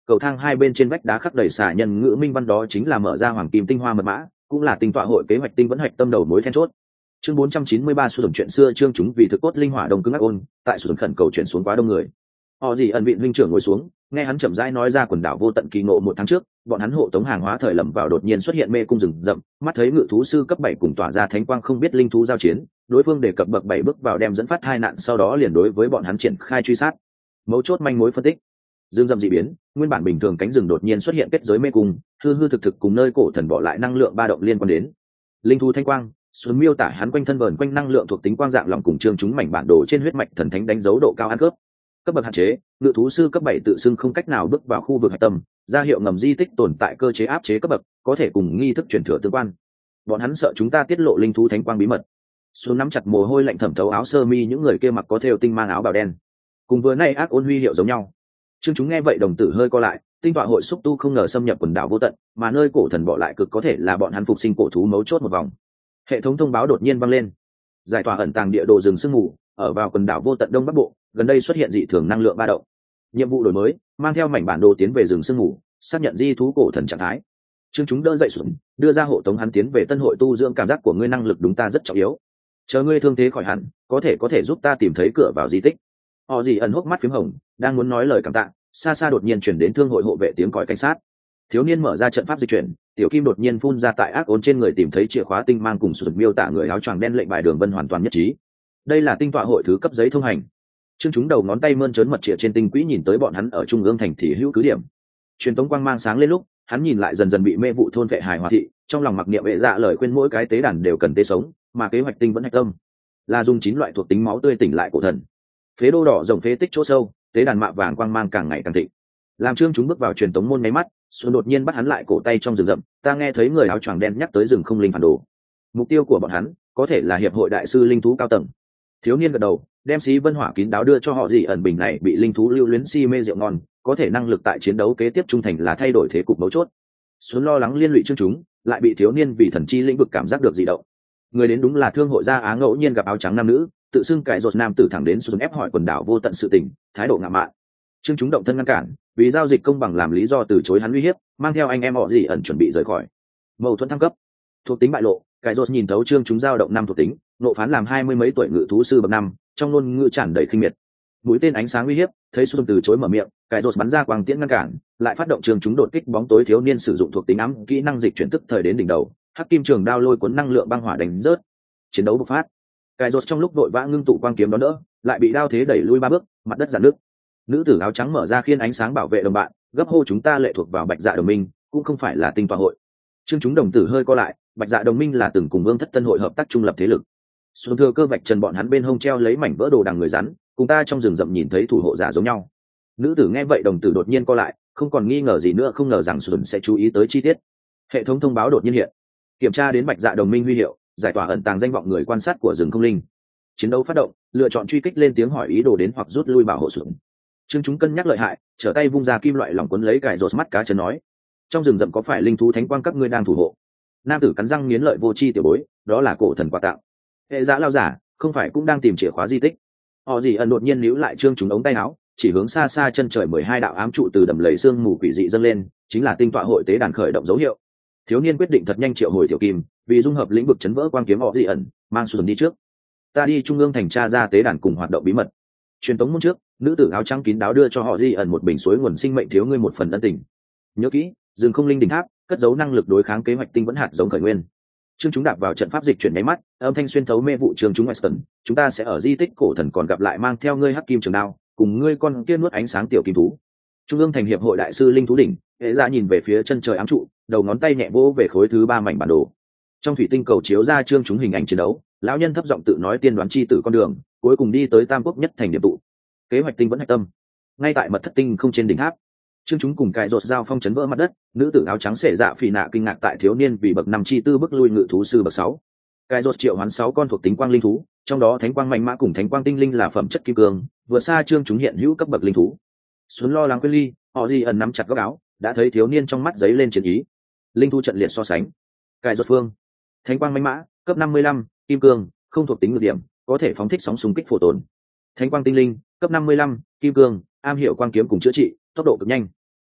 cầu thang hai bên trên vách đá khắc đầy xả nhân ngữ minh văn, đó chính là mở ra hoàng kim tinh hoa mật mã, cũng là tinh tọa hội kế hoạch tinh vẫn hạch tâm đầu mối then chốt. Chương bốn trăm chín mươi ba, sử dụng chuyện xưa. Chương chúng vì thực cốt linh hỏa đông cứng ác ôn, tại sử dụng khẩn cầu chuyển xuống quá đông người. Họ gì ẩn vịn huynh trưởng ngồi xuống, nghe hắn chậm rãi nói ra quần đảo vô tận kỳ ngộ một tháng trước, bọn hắn hộ tống hàng hóa thời lầm vào đột nhiên xuất hiện mê cung rừng rậm, mắt thấy ngự thú sư cấp bảy cùng tỏa ra thánh quang không biết linh thú giao chiến, đối phương đề cập bậc bảy bước vào đem dẫn phát hai nạn, sau đó liền đối với bọn hắn triển khai truy sát. Mấu chốt manh mối phân tích. Dương rậm dị biến, nguyên bản bình thường cánh rừng đột nhiên xuất hiện kết giới mê cung, hư hư thực thực cùng nơi cổ thần bỏ lại năng lượng ba động liên quan đến. Linh thú thanh quang, xuân miêu tả hắn quanh thân vờn quanh năng lượng thuộc tính quang dạng lòng cùng chương chúng mảnh bản đồ trên huyết mạch thần thánh đánh dấu độ cao ăn cướp. Cấp bậc hạn chế, ngự thú sư cấp bảy tự xưng không cách nào bước vào khu vực hạch tâm, ra hiệu ngầm di tích tồn tại cơ chế áp chế cấp bậc, có thể cùng nghi thức truyền thừa tương quan. Bọn hắn sợ chúng ta tiết lộ linh thú thánh quang bí mật. Xuống nắm chặt mồ hôi lạnh thẩm thấu áo sơ mi những người kia mặc có thêu tinh mang áo bào đen, cùng vừa nay ác ôn huy hiệu giống nhau. Chương chúng nghe vậy đồng tử hơi co lại, tinh tọa hội xúc tu không ngờ xâm nhập quần đảo vô tận, mà nơi cổ thần bỏ lại cực có thể là bọn hắn phục sinh cổ thú mấu chốt một vòng. Hệ thống thông báo đột nhiên vang lên. Giải tỏa ẩn tàng địa đồ rừng sương mù, ở vào quần đảo vô tận đông bắc bộ, gần đây xuất hiện dị thường năng lượng ba động. Nhiệm vụ đổi mới, mang theo mảnh bản đồ tiến về rừng sương mù, xác nhận di thú cổ thần trạng thái. Chương chúng đỡ dậy xuống, đưa ra hộ tống hắn tiến về tân hội tu dưỡng, cảm giác của ngươi năng lực đúng ta rất trọng yếu. Chờ ngươi thương thế khỏi hẳn, có thể có thể giúp ta tìm thấy cửa vào di tích. Họ gì ẩn hốc mắt phím hồng, đang muốn nói lời cảm tạ, xa xa đột nhiên chuyển đến thương hội hộ vệ tiếng còi cảnh sát. Thiếu niên mở ra trận pháp di chuyển, tiểu kim đột nhiên phun ra tại ác ôn trên người tìm thấy chìa khóa tinh mang cùng sụt miêu tả người áo choàng đen lệnh bài đường vân hoàn toàn nhất trí. Đây là tinh tọa hội thứ cấp giấy thông hành. Chương chúng đầu ngón tay mơn trớn mật trịa trên tinh quỹ nhìn tới bọn hắn ở trung ương thành thị hữu cứ điểm. Truyền tống quang mang sáng lên lúc, hắn nhìn lại dần dần bị mê vụ thôn vệ hài hòa thị, trong lòng mặc niệm vệ dạ lời khuyên mỗi cái tế đàn đều cần tế sống, mà kế hoạch tinh vẫn hạch tâm là dùng chín loại thuộc tính máu tươi tỉnh lại cổ thần. Phế đô đỏ rồng phế tích chỗ sâu, tế đàn mạ vàng quang mang càng ngày càng thịnh. Làm Trương chúng bước vào truyền tống môn máy mắt, Xuân đột nhiên bắt hắn lại cổ tay trong rừng rậm, ta nghe thấy người áo choàng đen nhắc tới rừng không linh phản đồ. Mục tiêu của bọn hắn có thể là hiệp hội đại sư linh thú cao tầng. Thiếu niên gật đầu, đem xí vân hỏa kín đáo đưa cho họ gì ẩn bình này bị linh thú lưu luyến si mê rượu ngon, có thể năng lực tại chiến đấu kế tiếp trung thành là thay đổi thế cục mấu chốt. Xuân lo lắng liên lụy Trương chúng, lại bị thiếu niên vì thần chi lĩnh vực cảm giác được dị động. Người đến đúng là thương hội gia Á ngẫu nhiên gặp áo trắng nam nữ, tự xưng cải rột nam tử thẳng đến Xuân ép hỏi quần đảo vô tận sự tình, thái độ ngạo mạn. Trương chúng động thân ngăn cản, vì giao dịch công bằng làm lý do từ chối hắn uy hiếp, mang theo anh em họ gì ẩn chuẩn bị rời khỏi. Mâu thuẫn thăng cấp, thuộc tính bại lộ, cải rột nhìn thấu Trương chúng giao động năm thuộc tính, nộ phán làm hai mươi mấy tuổi ngự thú sư bậc năm, trong ngôn ngữ tràn đầy khinh miệt. Mũi tên ánh sáng uy hiếp, thấy Xuân từ chối mở miệng, cải rột bắn ra quang tiễn ngăn cản, lại phát động Trương chúng đột kích bóng tối, thiếu niên sử dụng thuộc tính ám kỹ năng dịch chuyển tức thời đến đỉnh đầu, hắc kim trường đao lôi cuốn năng lượng băng hỏa đánh rớt. Chiến đấu bộc phát, cải rột trong lúc vội vã ngưng tụ quang kiếm đón đỡ, lại bị đao thế đẩy lui ba bước, mặt đất giãn nước. Nữ tử áo trắng mở ra khiên ánh sáng bảo vệ đồng bạn, gấp hô chúng ta lệ thuộc vào Bạch Dạ đồng minh, cũng không phải là tinh tọa hội. Trương chúng đồng tử hơi co lại, Bạch Dạ đồng minh là từng cùng Vương Thất Tân hội hợp tác trung lập thế lực. Xuân thừa cơ vạch trần bọn hắn bên hông treo lấy mảnh vỡ đồ đằng người rắn, cùng ta trong rừng rậm nhìn thấy thủ hộ giả giống nhau. Nữ tử nghe vậy đồng tử đột nhiên co lại, không còn nghi ngờ gì nữa, không ngờ rằng Xuân sẽ chú ý tới chi tiết. Hệ thống thông báo đột nhiên hiện, kiểm tra đến Bạch Dạ đồng minh huy hiệu, giải tỏa ẩn tàng danh vọng người quan sát của rừng không linh. Chiến đấu phát động, lựa chọn truy kích, lên tiếng hỏi ý đồ đến hoặc rút lui bảo hộ Xuân. Trương chúng cân nhắc lợi hại, trở tay vung ra kim loại lỏng cuốn lấy cải rột mắt cá chân nói, trong rừng rậm có phải linh thú thánh quang các ngươi đang thủ hộ? Nam tử cắn răng nghiến lợi vô chi tiểu bối, đó là cổ thần quà tặng. Hệ giả lao giả không phải cũng đang tìm chìa khóa di tích? Họ gì ẩn đột nhiên níu lại Trương chúng ống tay áo, chỉ hướng xa xa chân trời mười hai đạo ám trụ từ đầm lầy sương mù quỷ dị dâng lên, chính là tinh tọa hội tế đàn khởi động dấu hiệu. Thiếu niên quyết định thật nhanh triệu hồi tiểu kim, vì dung hợp lĩnh vực chấn vỡ quang kiếm họ gì ẩn, mang Xuân đi trước. Ta đi trung ương thành tra ra tế đàn cùng hoạt động bí mật. Truyền tống môn trước, nữ tử áo trắng kín đáo đưa cho họ di ẩn một bình suối nguồn sinh mệnh, thiếu ngươi một phần ân tình. Nhớ kỹ, rừng không linh đỉnh tháp cất giấu năng lực đối kháng kế hoạch tinh vẫn hạt giống khởi nguyên. Trương chúng đạp vào trận pháp dịch chuyển nháy mắt, âm thanh xuyên thấu mê vụ trường chúng Weston, chúng ta sẽ ở di tích cổ thần còn gặp lại, mang theo ngươi hắc kim trường đao, cùng ngươi con kia nuốt ánh sáng tiểu kim thú. Trung ương thành hiệp hội đại sư linh thú đỉnh, hệ ra nhìn về phía chân trời ám trụ, đầu ngón tay nhẹ vỗ về khối thứ ba mảnh bản đồ. Trong thủy tinh cầu chiếu ra Trương chúng hình ảnh chiến đấu, lão nhân thấp giọng tự nói tiên đoán chi tử con đường, cuối cùng đi tới tam quốc nhất thành điểm tụ. Kế hoạch tinh vẫn hạch tâm, ngay tại mật thất tinh không trên đỉnh tháp. Trương chúng cùng cài rột giao phong chấn vỡ mặt đất, nữ tử áo trắng xệ dạ phì nạ kinh ngạc tại thiếu niên vì bậc năm chi tư bức lui ngự thú sư bậc sáu. Cài rột triệu hoán sáu con thuộc tính quang linh thú, trong đó thánh quang mạnh mã cùng thánh quang tinh linh là phẩm chất kim cương, vượt xa Trương chúng hiện hữu cấp bậc linh thú. Xuân lo lắng quên ly, họ gì ẩn nắm chặt góc áo, đã thấy thiếu niên trong mắt giấy lên chiến ý. Linh thú trận liệt so sánh. Cài rột phương, thánh quang mạnh mã, cấp năm mươi lăm, kim cương, không thuộc tính nhược điểm, có thể phóng thích sóng xung kích phổ tồn. Thánh quang tinh linh, cấp năm mươi lăm, kim cương, am hiểu quang kiếm cùng chữa trị, tốc độ cực nhanh.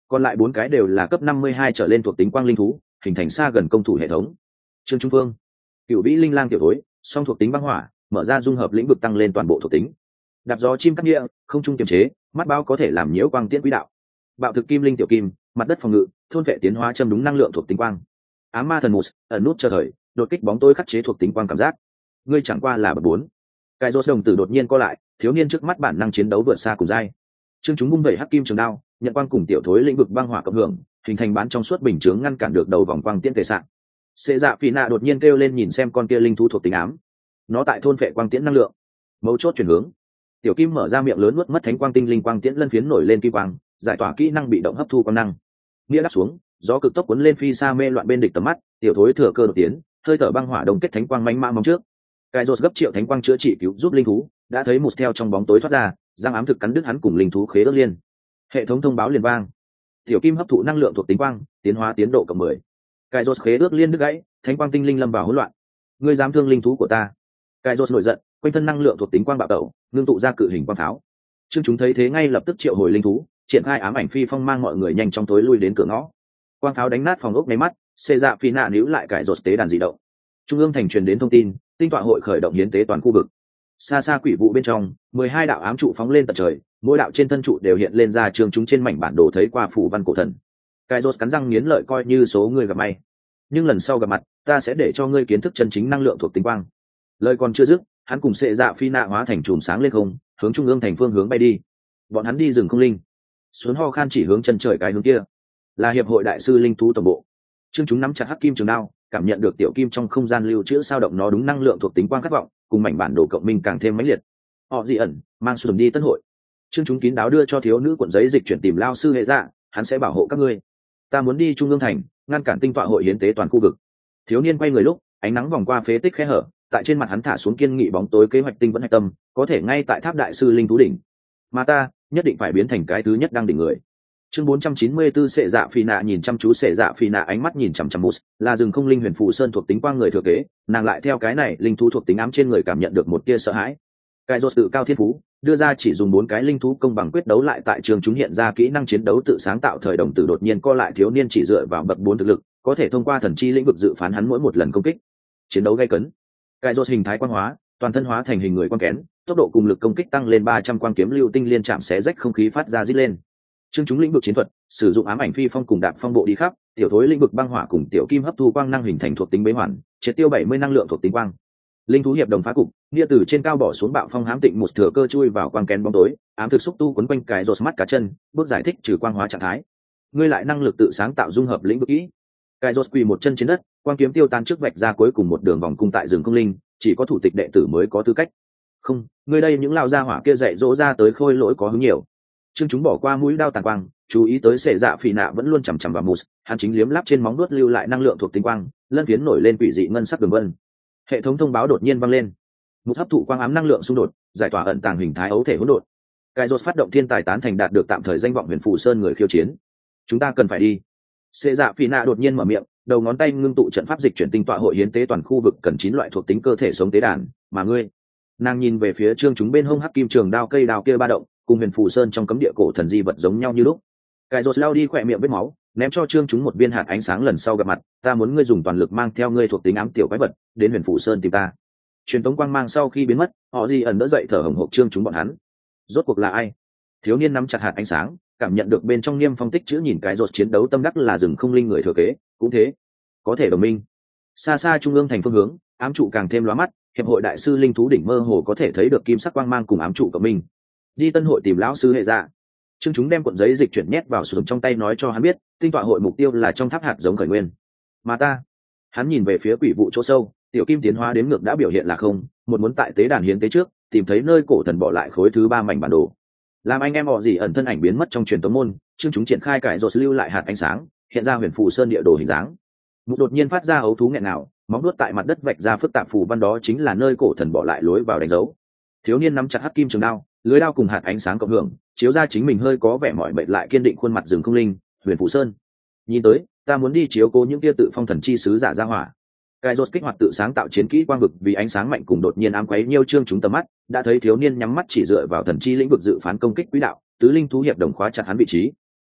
còn lại bốn cái đều là cấp năm mươi hai trở lên thuộc tính quang linh thú, hình thành xa gần công thủ hệ thống. Trương Trung Phương, Cửu Vĩ Linh Lang tiểu thối, song thuộc tính băng hỏa, mở ra dung hợp lĩnh vực tăng lên toàn bộ thuộc tính. Đạp gió chim cắt địa, không trung kiềm chế, mắt bao có thể làm nhiễu quang tiễn quỹ đạo. Bạo thực kim linh tiểu kim, mặt đất phòng ngự, thôn vệ tiến hóa châm đúng năng lượng thuộc tính quang. Ám ma thần mù, ẩn nút chờ thời, đột kích bóng tối khắc chế thuộc tính quang cảm giác. Ngươi chẳng qua là bậc bốn. Cái rốt đồng tử đột nhiên co lại, thiếu niên trước mắt bản năng chiến đấu vượt xa cùng giai. Trương chúng bung vẩy hắc kim trường đao, nhận quang cùng tiểu thối lĩnh vực băng hỏa cộng hưởng, hình thành bán trong suốt bình chướng ngăn cản được đầu vòng quang tiễn tề sạng. Xệ Dạ Phi Nạ đột nhiên kêu lên nhìn xem con kia linh thú thuộc tính ám. Nó tại thôn vệ quang tiễn năng lượng. Mấu chốt chuyển hướng. Tiểu kim mở ra miệng lớn nuốt mất thánh quang tinh linh quang tiễn lân phiến nổi lên kim quang, giải tỏa kỹ năng bị động hấp thu quang năng. Nghĩa đáp xuống, gió cực tốc cuốn lên phi xa mê loạn bên địch tầm mắt, tiểu thối thừa cơ đột tiến, hơi thở băng hỏa đồng kết thánh quang mãnh mã mong trước. Cái rốt gấp triệu thánh quang chữa trị cứu giúp linh thú, đã thấy một theo trong bóng tối thoát ra, răng ám thực cắn đứt hắn cùng linh thú khế ước liên. Hệ thống thông báo liền vang. Tiểu kim hấp thụ năng lượng thuộc tính quang, tiến hóa tiến độ cộng mười. Cái rốt khế ước liên đứt gãy, thánh quang tinh linh lâm vào hỗn loạn. Ngươi dám thương linh thú của ta? Cái rốt nổi giận, quanh thân năng lượng thuộc tính quang bạo tẩu, ngưng tụ ra cự hình quang pháo. Trương chúng thấy thế ngay lập tức triệu hồi linh thú, triển khai ám ảnh phi phong mang mọi người nhanh chóng tối lui đến cửa ngõ. Quang pháo đánh nát phòng ốc máy mắt, Xê Dạ Phi Nạ níu lại cải rốt tế đàn dị động. Trung ương thành truyền đến thông tin, tinh tọa hội khởi động hiến tế toàn khu vực. Xa xa quỷ vụ bên trong, mười hai đạo ám trụ phóng lên tận trời, mỗi đạo trên thân trụ đều hiện lên ra trường chúng trên mảnh bản đồ thấy qua phủ văn cổ thần. Cải rốt cắn răng nghiến lợi coi như số người gặp may. Nhưng lần sau gặp mặt, ta sẽ để cho ngươi kiến thức chân chính năng lượng thuộc tính quang. Lời còn chưa dứt, hắn cùng Xệ Dạ Phi Nạ hóa thành chùm sáng lên không, hướng trung ương thành phương hướng bay đi. Bọn hắn đi rừng không linh. Xuống ho khan chỉ hướng chân trời cái hướng kia, là hiệp hội đại sư linh thú tổng bộ. Trương chúng nắm chặt hắc kim trường đao, cảm nhận được tiểu kim trong không gian lưu trữ sao động nó đúng năng lượng thuộc tính quang khát vọng, cùng mảnh bản đồ cộng minh càng thêm mãnh liệt. Họ dị ẩn mang xuân đi tân hội. Trương chúng kín đáo đưa cho thiếu nữ cuộn giấy dịch chuyển tìm lao sư hệ dạ, hắn sẽ bảo hộ các ngươi. Ta muốn đi trung ương thành, ngăn cản tinh tọa hội hiến tế toàn khu vực. Thiếu niên quay người lúc, ánh nắng vòng qua phế tích khe hở, tại trên mặt hắn thả xuống kiên nghị bóng tối kế hoạch tinh vẫn hạch tâm, có thể ngay tại tháp đại sư linh thú đỉnh. Mà ta nhất định phải biến thành cái thứ nhất đang đỉnh người. Chương bốn trăm chín mươi 4 Xệ Dạ Phi Nạ nhìn chăm chú Xệ Dạ Phi Nạ ánh mắt nhìn chằm chằm Mus, là rừng không linh huyền phù sơn thuộc tính quang người thừa kế, nàng lại theo cái này linh thú thuộc tính ám trên người cảm nhận được một tia sợ hãi. Cái rốt tự cao thiên phú, đưa ra chỉ dùng bốn cái linh thú công bằng quyết đấu lại tại trường chúng hiện ra kỹ năng chiến đấu tự sáng tạo thời đồng tử đột nhiên co lại thiếu niên chỉ dựa vào bậc bốn thực lực, có thể thông qua thần chi lĩnh vực dự phán hắn mỗi một lần công kích. Chiến đấu gay cấn. Cái rốt hình thái quang hóa, toàn thân hóa thành hình người quang kén, tốc độ cùng lực công kích tăng lên ba trăm quang kiếm lưu tinh liên chạm xé rách không khí phát ra rít lên. Chương chúng lĩnh vực chiến thuật, sử dụng ám ảnh phi phong cùng đạp phong bộ đi khắp, tiểu thối lĩnh vực băng hỏa cùng tiểu kim hấp thu quang năng hình thành thuộc tính bế hoàn, triệt tiêu bảy mươi năng lượng thuộc tính quang. Linh thú hiệp đồng phá cục, nghĩa từ trên cao bỏ xuống bạo phong hám tịnh một thừa cơ chui vào quang kén bóng tối, ám thực xúc tu quấn quanh cái rột mắt cá chân, bước giải thích trừ quang hóa trạng thái. Ngươi lại năng lực tự sáng tạo dung hợp lĩnh vực kỹ. Cái rột quỳ một chân trên đất, quang kiếm tiêu tan trước vạch ra cuối cùng một đường vòng cung tại rừng không linh, chỉ có thủ tịch đệ tử mới có tư cách. Không, ngươi đây những lao gia hỏa kia dạy dỗ ra tới khôi lỗi có hứng nhiều. Trương chúng bỏ qua mũi đao tàn quang, chú ý tới Xệ Dạ Phi Nạ vẫn luôn chằm chằm vào Mus, hắn chính liếm láp trên móng vuốt lưu lại năng lượng thuộc tính quang, lân phiến nổi lên quỷ dị ngân sắc đường vân. Hệ thống thông báo đột nhiên vang lên. Mus hấp thụ quang ám năng lượng xung đột, giải tỏa ẩn tàng hình thái ấu thể hỗn độn. Cái rốt phát động thiên tài tán thành đạt được tạm thời danh vọng huyền phù sơn người khiêu chiến. Chúng ta cần phải đi. Xệ Dạ Phi Nạ đột nhiên mở miệng, đầu ngón tay ngưng tụ trận pháp dịch chuyển tinh tọa hội hiến tế toàn khu vực cần chín loại thuộc tính cơ thể sống tế đàn, mà ngươi. Nàng nhìn về phía Trương chúng bên hông hắc kim trường đao cây đao kia ba động, cùng huyền phù sơn trong cấm địa cổ thần di vật giống nhau như lúc. Cái rốt lao đi khỏe miệng vết máu, ném cho Trương chúng một viên hạt ánh sáng lần sau gặp mặt, ta muốn ngươi dùng toàn lực mang theo ngươi thuộc tính ám tiểu quái vật đến huyền phù sơn tìm ta. Truyền tống quang mang sau khi biến mất, họ gì ẩn đỡ dậy thở hổn hộc Trương chúng bọn hắn. Rốt cuộc là ai? Thiếu niên nắm chặt hạt ánh sáng, cảm nhận được bên trong niêm phong tích chữ nhìn cái rốt chiến đấu tâm đắc là rừng không linh người thừa kế, cũng thế, có thể đồng minh. Xa xa trung ương thành phương hướng, ám trụ càng thêm lóa mắt, hiệp hội đại sư linh thú đỉnh mơ hồ có thể thấy được kim sắc quang mang cùng ám trụ của mình. Đi tân hội tìm lão sư hệ dạ. Trương chúng đem cuộn giấy dịch chuyển nhét vào sườn trong tay nói cho hắn biết, tinh tọa hội mục tiêu là trong tháp hạt giống khởi nguyên. Mà ta, hắn nhìn về phía quỷ vụ chỗ sâu, tiểu kim tiến hóa đến ngược đã biểu hiện là không, một muốn tại tế đàn hiến tế trước, tìm thấy nơi cổ thần bỏ lại khối thứ ba mảnh bản đồ. Làm anh em họ gì ẩn thân ảnh biến mất trong truyền tống môn, Trương chúng triển khai cải rột lưu lại hạt ánh sáng, hiện ra huyền phù sơn địa đồ hình dáng. Một đột nhiên phát ra ấu thú nghẹn nào, móng nuốt tại mặt đất vạch ra phức tạp phù văn đó chính là nơi cổ thần bỏ lại lối vào đánh dấu. Thiếu niên nắm chặt hắc kim trường đao, lưới đao cùng hạt ánh sáng cộng hưởng, chiếu ra chính mình hơi có vẻ mỏi mệt lại kiên định khuôn mặt rừng không linh, huyền phù sơn. Nhìn tới, ta muốn đi chiếu cố những kia tự phong thần chi sứ giả ra hỏa. Cái rốt kích hoạt tự sáng tạo chiến kỹ quang vực vì ánh sáng mạnh cùng đột nhiên ám quấy nhiêu Trương chúng tầm mắt, đã thấy thiếu niên nhắm mắt chỉ dựa vào thần chi lĩnh vực dự phán công kích quỹ đạo, tứ linh thú hiệp đồng khóa chặt hắn vị trí.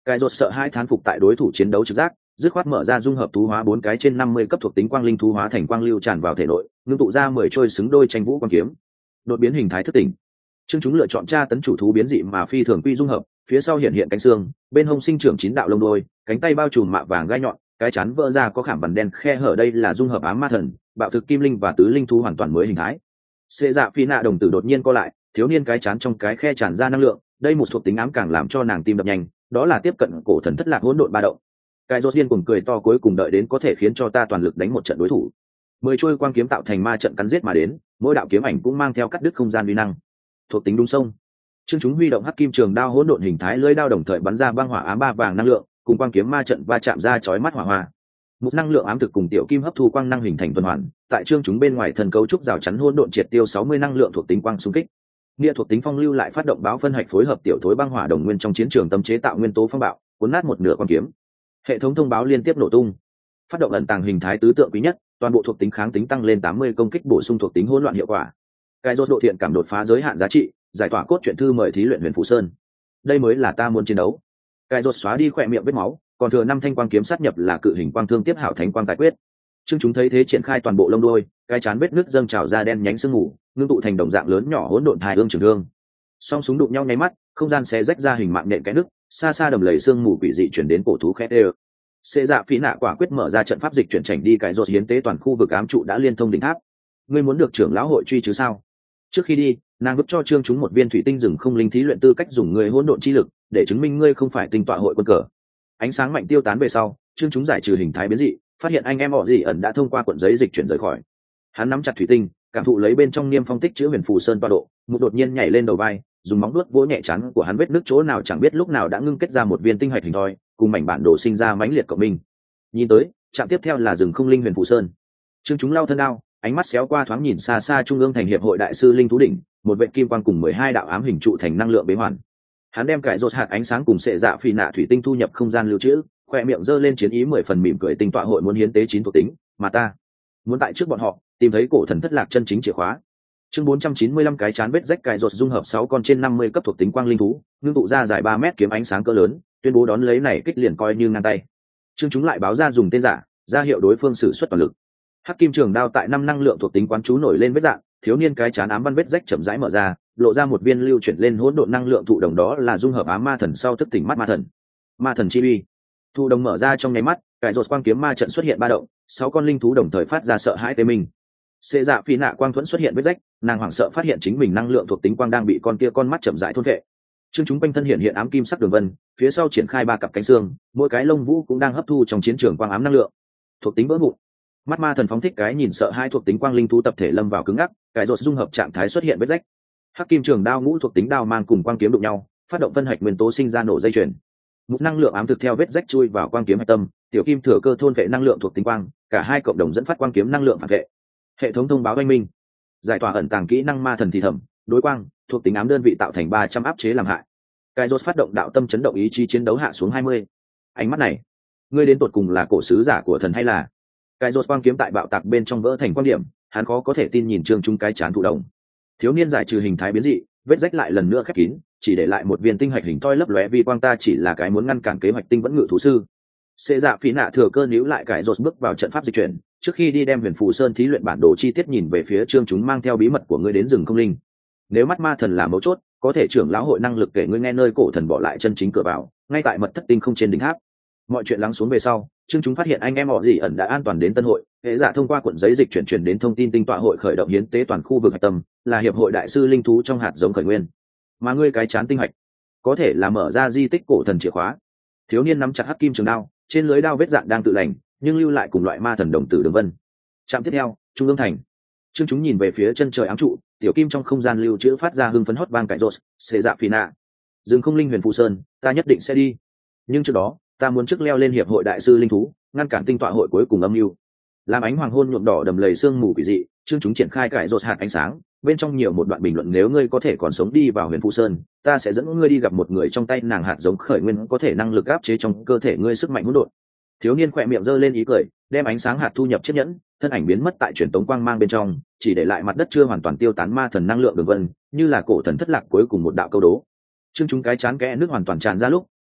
Cái rột sợ hai thán phục tại đối thủ chiến đấu trực giác, dứt khoát mở ra dung hợp thú hóa bốn cái trên năm mươi cấp thuộc tính quang linh thú hóa thành quang lưu tràn vào thể nội, ngưng tụ ra mười trôi xứng đôi tranh vũ quang kiếm. Đột biến hình thái thức tỉnh. Chương chúng lựa chọn tra tấn chủ thú biến dị mà phi thường quy dung hợp, phía sau hiện hiện cánh xương, bên hông sinh trưởng chín đạo lông đuôi, cánh tay bao trùm mạ vàng gai nhọn, cái chắn vỡ ra có khảm bằn đen khe hở, đây là dung hợp ám ma thần, bạo thực kim linh và tứ linh thú hoàn toàn mới hình thái. Xê dạ phi nạ đồng tử đột nhiên co lại, thiếu niên cái chán trong cái khe tràn ra năng lượng, đây một thuộc tính ám càng làm cho nàng tim đập nhanh, đó là tiếp cận cổ thần thất lạc hỗn độn ba động. Cái rốt điên cuồng cười to, cuối cùng đợi đến có thể khiến cho ta toàn lực đánh một trận đối thủ. Mười chuôi quang kiếm tạo thành ma trận cắn giết mà đến, mỗi đạo kiếm ảnh cũng mang theo cắt đứt không gian uy năng. Thuộc tính đúng sông. Trương chúng huy động hắc kim trường đao hỗn độn hình thái lưỡi đao đồng thời bắn ra băng hỏa ám ba vàng năng lượng, cùng quang kiếm ma trận va chạm ra chói mắt hỏa hoa. Một năng lượng ám thực cùng tiểu kim hấp thu quang năng hình thành tuần hoàn, tại trương chúng bên ngoài thần cấu trúc rào chắn hỗn độn triệt tiêu sáu mươi năng lượng thuộc tính quang xung kích. Nghĩa thuộc tính phong lưu lại phát động báo phân hạch phối hợp tiểu thối băng hỏa đồng nguyên trong chiến trường tâm chế tạo nguyên tố phong bạo, cuốn nát một nửa quang kiếm. Hệ thống thông báo liên tiếp nổ tung. Phát động ẩn tàng hình thái tứ tượng quý nhất, toàn bộ thuộc tính kháng tính tăng lên tám mươi, công kích bổ sung thuộc tính hỗn loạn hiệu quả. Cái rốt độ thiện cảm đột phá giới hạn giá trị, giải tỏa cốt truyện thư mời thí luyện Huyền Phù Sơn. Đây mới là ta muốn chiến đấu. Cái rốt xóa đi khỏe miệng vết máu, còn thừa năm thanh quang kiếm sát nhập là cự hình quang thương tiếp hảo thánh quang tài quyết. Trương chúng thấy thế triển khai toàn bộ lông đuôi, cái chán vết nứt dâng trào ra đen nhánh sương mù, ngưng tụ thành đồng dạng lớn nhỏ hỗn độn hài ương trường thương. Song súng đụng nhau nháy mắt, không gian xé rách ra hình mạng nện cái nứt, xa xa đầm lầy sương mù quỷ dị chuyển đến cổ thú khét đê. Xê dạ phí nạ quả quyết mở ra trận pháp dịch chuyển chảnh đi cái rốt hiến tế toàn khu vực ám trụ đã liên thông đỉnh tháp. Ngươi muốn được trưởng lão hội truy chứ sao? Trước khi đi, nàng vứt cho Trương chúng một viên thủy tinh rừng không linh thí luyện tư cách dùng người hỗn độn chi lực, để chứng minh ngươi không phải tinh tọa hội quân cờ. Ánh sáng mạnh tiêu tán về sau, Trương chúng giải trừ hình thái biến dị, phát hiện anh em họ gì ẩn đã thông qua cuộn giấy dịch chuyển rời khỏi. Hắn nắm chặt thủy tinh, cảm thụ lấy bên trong niêm phong tích chữ Huyền Phù Sơn tọa độ, một đột nhiên nhảy lên đầu vai, dùng móng vuốt vỗ nhẹ chắn của hắn, vết nước chỗ nào chẳng biết lúc nào đã ngưng kết ra một viên tinh hạch hình thoi, cùng mảnh bản đồ sinh ra mãnh liệt cộng minh. Nhìn tới, trạm tiếp theo là rừng không linh Huyền Phù Sơn. Trương chúng lao thân đao, ánh mắt xéo qua thoáng nhìn xa xa trung ương thành hiệp hội đại sư linh thú đỉnh, một vệ kim quang cùng mười hai đạo ám hình trụ thành năng lượng bế hoàn. Hắn đem cải rốt hạt ánh sáng cùng sệ dạ phi nạ thủy tinh thu nhập không gian lưu trữ, khoe miệng giơ lên chiến ý mười phần, mỉm cười, tinh tọa hội muốn hiến tế chín thuộc tính, mà ta muốn tại trước bọn họ tìm thấy cổ thần thất lạc chân chính chìa khóa. Chương bốn trăm chín mươi lăm cái chán vết rách cải rốt dung hợp sáu con trên năm mươi cấp thuộc tính quang linh thú, ngưng tụ ra dài ba mét kiếm ánh sáng cỡ lớn, tuyên bố đón lấy này kích liền coi như ngang tay. Chương chúng lại báo ra dùng tên giả, ra hiệu đối phương sử xuất toàn lực. Hắc kim trường đao tại năm năng lượng thuộc tính quán chú nổi lên vết dạng, thiếu niên cái chán ám văn vết rách chậm rãi mở ra, lộ ra một viên lưu chuyển lên hỗn độn năng lượng thụ đồng, đó là dung hợp ám ma thần sau thức tỉnh mắt ma thần. Ma thần chi uy. Thụ đồng mở ra trong nháy mắt, cải rốt quang kiếm ma trận xuất hiện ba động, sáu con linh thú đồng thời phát ra sợ hãi tê mình. Xê dạ phi nạ quang thuẫn xuất hiện vết rách, nàng hoảng sợ phát hiện chính mình năng lượng thuộc tính quang đang bị con kia con mắt chậm rãi thôn vệ. Chương chúng quanh thân hiện hiện ám kim sắc đường vân, phía sau triển khai ba cặp cánh xương, mỗi cái lông vũ cũng đang hấp thu trong chiến trường quang ám năng lượng. Thuộc tính vỡ vụn. Mắt ma thần phóng thích cái nhìn sợ hai thuộc tính quang linh thú tập thể lâm vào cứng ngắc, cải rốt dung hợp trạng thái xuất hiện vết rách. Hắc kim trường đao ngũ thuộc tính đao mang cùng quang kiếm đụng nhau, phát động phân hạch nguyên tố sinh ra nổ dây chuyền. Một năng lượng ám thực theo vết rách chui vào quang kiếm hạch tâm, tiểu kim thừa cơ thôn vệ năng lượng thuộc tính quang, cả hai cộng đồng dẫn phát quang kiếm năng lượng phản vệ. Hệ thống thông báo oanh minh. Giải tỏa ẩn tàng kỹ năng ma thần thì thầm, đối quang thuộc tính ám đơn vị tạo thành ba trăm áp chế làm hại. Cải rốt phát động đạo tâm chấn động ý chí chiến đấu hạ xuống hai mươi. Ánh mắt này, ngươi đến tột cùng là cổ sứ giả của thần hay là? Cái rốt quang kiếm tại bạo tạc bên trong vỡ thành quan điểm, hắn khó có thể tin nhìn Trương chúng cái chán thụ đồng. Thiếu niên giải trừ hình thái biến dị, vết rách lại lần nữa khép kín, chỉ để lại một viên tinh hạch hình toi lấp lóe vi quang, ta chỉ là cái muốn ngăn cản kế hoạch tinh vẫn ngự thú sư. Xê dạ phí nạ thừa cơ níu lại cái rốt bước vào trận pháp dịch chuyển, trước khi đi đem Huyền Phù Sơn thí luyện bản đồ chi tiết nhìn về phía Trương chúng, mang theo bí mật của ngươi đến rừng không linh. Nếu mắt ma thần là mấu chốt, có thể trưởng lão hội năng lực kể ngươi nghe nơi cổ thần bỏ lại chân chính cửa vào, ngay tại mật thất tinh không trên đỉnh tháp. Mọi chuyện lắng xuống về sau, Trương chúng phát hiện anh em họ gì ẩn đã an toàn đến tân hội, hệ giả thông qua cuộn giấy dịch chuyển truyền đến thông tin tinh tọa hội khởi động hiến tế toàn khu vực hạch tâm, là hiệp hội đại sư linh thú trong hạt giống khởi nguyên. Mà ngươi cái chán tinh hạch, có thể là mở ra di tích cổ thần chìa khóa. Thiếu niên nắm chặt hắc kim trường đao, trên lưới đao vết dạng đang tự lành, nhưng lưu lại cùng loại ma thần đồng tử đường vân. Trạm tiếp theo, trung ương thành. Trương chúng nhìn về phía chân trời ám trụ, tiểu kim trong không gian lưu trữ phát ra hưng phấn hót vang cải rốt, xê dạ phi nạ. Dừng không linh Huyền Phù Sơn, ta nhất định sẽ đi. Nhưng trước đó, ta muốn trước leo lên hiệp hội đại sư linh thú, ngăn cản tinh tọa hội cuối cùng âm mưu. Làm ánh hoàng hôn nhuộm đỏ đầm lầy sương mù quỷ dị, Trương chúng triển khai cải rốt hạt ánh sáng, bên trong nhiều một đoạn bình luận, nếu ngươi có thể còn sống đi vào Huyền Phù Sơn, ta sẽ dẫn ngươi đi gặp một người trong tay nàng hạt giống khởi nguyên có thể năng lực áp chế trong cơ thể ngươi sức mạnh hỗn độn. Thiếu niên khỏe miệng giơ lên ý cười, đem ánh sáng hạt thu nhập chiếc nhẫn, thân ảnh biến mất tại truyền tống quang mang bên trong, chỉ để lại mặt đất chưa hoàn toàn tiêu tán ma thần năng lượng đường vân, như là cổ thần thất lạc cuối cùng một đạo câu đố. Trương chúng cái chán kẽ nước hoàn toàn tràn ra lúc,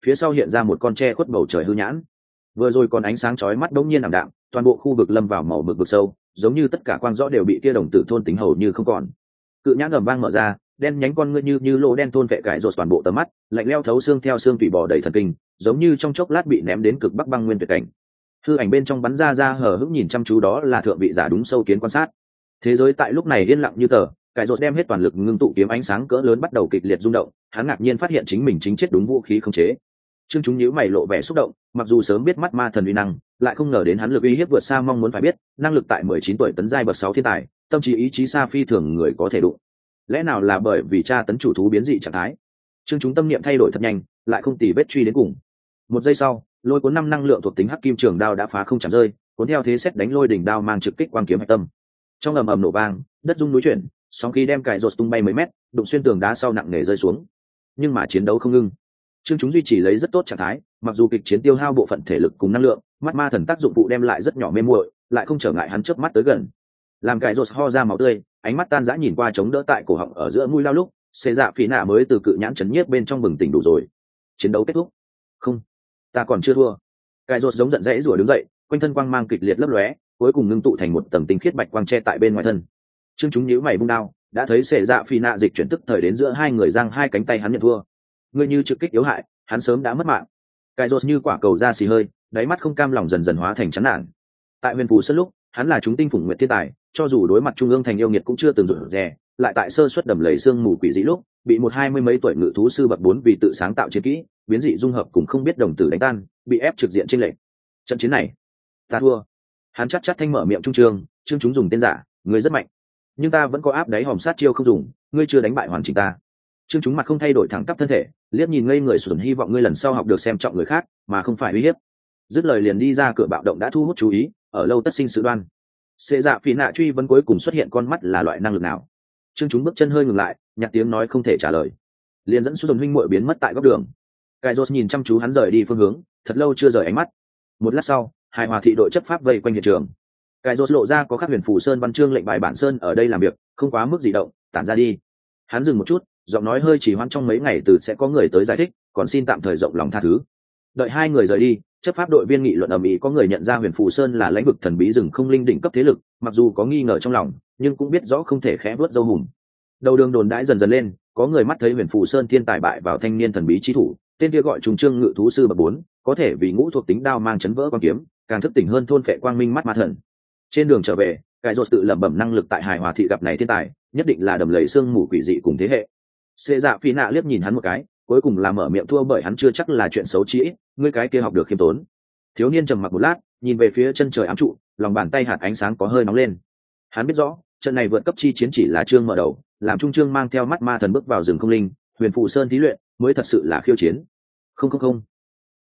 phía sau hiện ra một con tre khuất bầu trời hư nhãn. Vừa rồi còn ánh sáng chói mắt đống nhiên ảm đạm, toàn bộ khu vực lâm vào màu mực vực sâu, giống như tất cả quang rõ đều bị kia đồng tử thôn tính hầu như không còn. Cự nhãn ầm vang mở ra, đen nhánh con ngươi như như lỗ đen thôn vệ cải rột toàn bộ tầm mắt, lạnh leo thấu xương theo xương tủy bò đầy thần kinh, giống như trong chốc lát bị ném đến cực bắc băng nguyên tuyệt cảnh. Hư ảnh bên trong bắn ra ra hờ hững nhìn chăm chú đó là thượng vị giả đúng sâu kiến quan sát. Thế giới tại lúc này yên lặng như tờ, cải rột đem hết toàn lực ngưng tụ kiếm ánh sáng cỡ lớn bắt đầu kịch liệt rung động, hắn ngạc nhiên phát hiện chính mình chính chết đúng vũ khí không chế. Trương chúng nhíu mày lộ vẻ xúc động, mặc dù sớm biết mắt ma thần uy năng, lại không ngờ đến hắn lực uy hiếp vượt xa mong muốn phải biết, năng lực tại mười chín tuổi tấn giai bậc sáu thiên tài, tâm trí ý chí xa phi thường người có thể đụng. Lẽ nào là bởi vì cha tấn chủ thú biến dị trạng thái? Trương chúng tâm niệm thay đổi thật nhanh, lại không tỉ vết truy đến cùng. Một giây sau, lôi cuốn năm năng lượng thuộc tính hắc kim trường đao đã phá không chạm rơi, cuốn theo thế xét đánh lôi đỉnh đao mang trực kích quang kiếm hạch tâm. Trong ầm ầm nổ vang, đất rung núi chuyển, sóng khí đem cải rột tung bay mấy mét, đụng xuyên tường đá sau nặng nề rơi xuống. Nhưng mà chiến đấu không ngưng. Trương chúng duy trì lấy rất tốt trạng thái, mặc dù kịch chiến tiêu hao bộ phận thể lực cùng năng lượng, mắt ma thần tác dụng phụ đem lại rất nhỏ mê muội, lại không trở ngại hắn chớp mắt tới gần. Làm cải rột ho ra máu tươi, ánh mắt tan rã nhìn qua chống đỡ tại cổ họng ở giữa mũi lao lúc, xê dạ phỉ nạ mới từ cự nhãn chấn nhiếp bên trong bừng tỉnh đủ rồi. Chiến đấu kết thúc. Không, ta còn chưa thua. Cải rột giống giận dãy rủa đứng dậy, quanh thân quang mang kịch liệt lấp lóe, cuối cùng ngưng tụ thành một tầng tinh khiết bạch quang che tại bên ngoài thân. Trương chúng nhíu mày bung đao, đã thấy xê dạ phỉ nạ dịch chuyển tức thời đến giữa hai người giang hai cánh tay hắn nhận thua. Ngươi như trực kích yếu hại, hắn sớm đã mất mạng. Cải rột như quả cầu ra xì hơi, đáy mắt không cam lòng dần dần hóa thành chán nản. Tại huyền phù sân lúc, hắn là chúng tinh phủng nguyệt thiên tài, cho dù đối mặt trung ương thành yêu nghiệt cũng chưa từng rụt rè, lại tại sơ suất đầm lầy xương mù quỷ dị lúc bị một hai mươi mấy tuổi ngự thú sư bậc bốn vì tự sáng tạo chiến kỹ biến dị dung hợp cùng không biết đồng tử đánh tan, bị ép trực diện trên lệnh. Trận chiến này ta thua. Hắn chắc chắc thanh mở miệng trung trường, chương chúng dùng tên giả, ngươi rất mạnh, nhưng ta vẫn có áp đáy hòm sát chiêu không dùng, ngươi chưa đánh bại hoàn chỉnh ta. Chương chúng mặt không thay đổi thẳng tắp thân thể, liếc nhìn ngây người xuẩn, hy vọng ngươi lần sau học được xem trọng người khác mà không phải uy hiếp. Dứt lời liền đi ra cửa bạo động đã thu hút chú ý, ở lâu tất sinh sự đoan. Xê dạ phỉ nạ truy vấn cuối cùng xuất hiện con mắt là loại năng lực nào? Trương chúng bước chân hơi ngừng lại, nhặt tiếng nói không thể trả lời, liền dẫn xuống huynh muội biến mất tại góc đường. Cai Rốt nhìn chăm chú hắn rời đi phương hướng, thật lâu chưa rời ánh mắt. Một lát sau, hài hòa thị đội chấp pháp vây quanh hiện trường. Cai Rốt lộ ra có khắc huyền phủ sơn văn chương lệnh bài bản sơn ở đây làm việc, không quá mức gì động, tản ra đi. Hắn dừng một chút, giọng nói hơi chỉ hoãn, trong mấy ngày từ sẽ có người tới giải thích, còn xin tạm thời rộng lòng tha thứ. Đợi hai người rời đi, chấp pháp đội viên nghị luận ầm ĩ, có người nhận ra huyền phù sơn là lãnh vực thần bí rừng không linh đỉnh cấp thế lực, mặc dù có nghi ngờ trong lòng nhưng cũng biết rõ không thể khẽ vớt dâu hùm. Đầu đường đồn đãi dần dần lên, có người mắt thấy huyền phù sơn thiên tài bại vào thanh niên thần bí chi thủ, tên kia gọi trùng trương ngự thú sư bậc bốn, có thể vì ngũ thuộc tính đao mang chấn vỡ quan kiếm, càng thức tỉnh hơn thôn phệ quang minh mắt ma thần. Trên đường trở về, Cai Rốt tự lẩm bẩm năng lực tại hài hòa thị gặp này thiên tài nhất định là đầm lầy xương mù quỷ dị cùng thế hệ. Xê dạ phi nạ liếc nhìn hắn một cái, cuối cùng là mở miệng thua bởi hắn chưa chắc là chuyện xấu, chí ngươi cái kia học được khiêm tốn. Thiếu niên trầm mặc một lát, nhìn về phía chân trời ám trụ, lòng bàn tay hạt ánh sáng có hơi nóng lên. Hắn biết rõ trận này vượt cấp chi chiến chỉ là chương mở đầu, làm trung trương mang theo mắt ma thần bước vào rừng không linh, huyền phù sơn thí luyện mới thật sự là khiêu chiến. Không không không,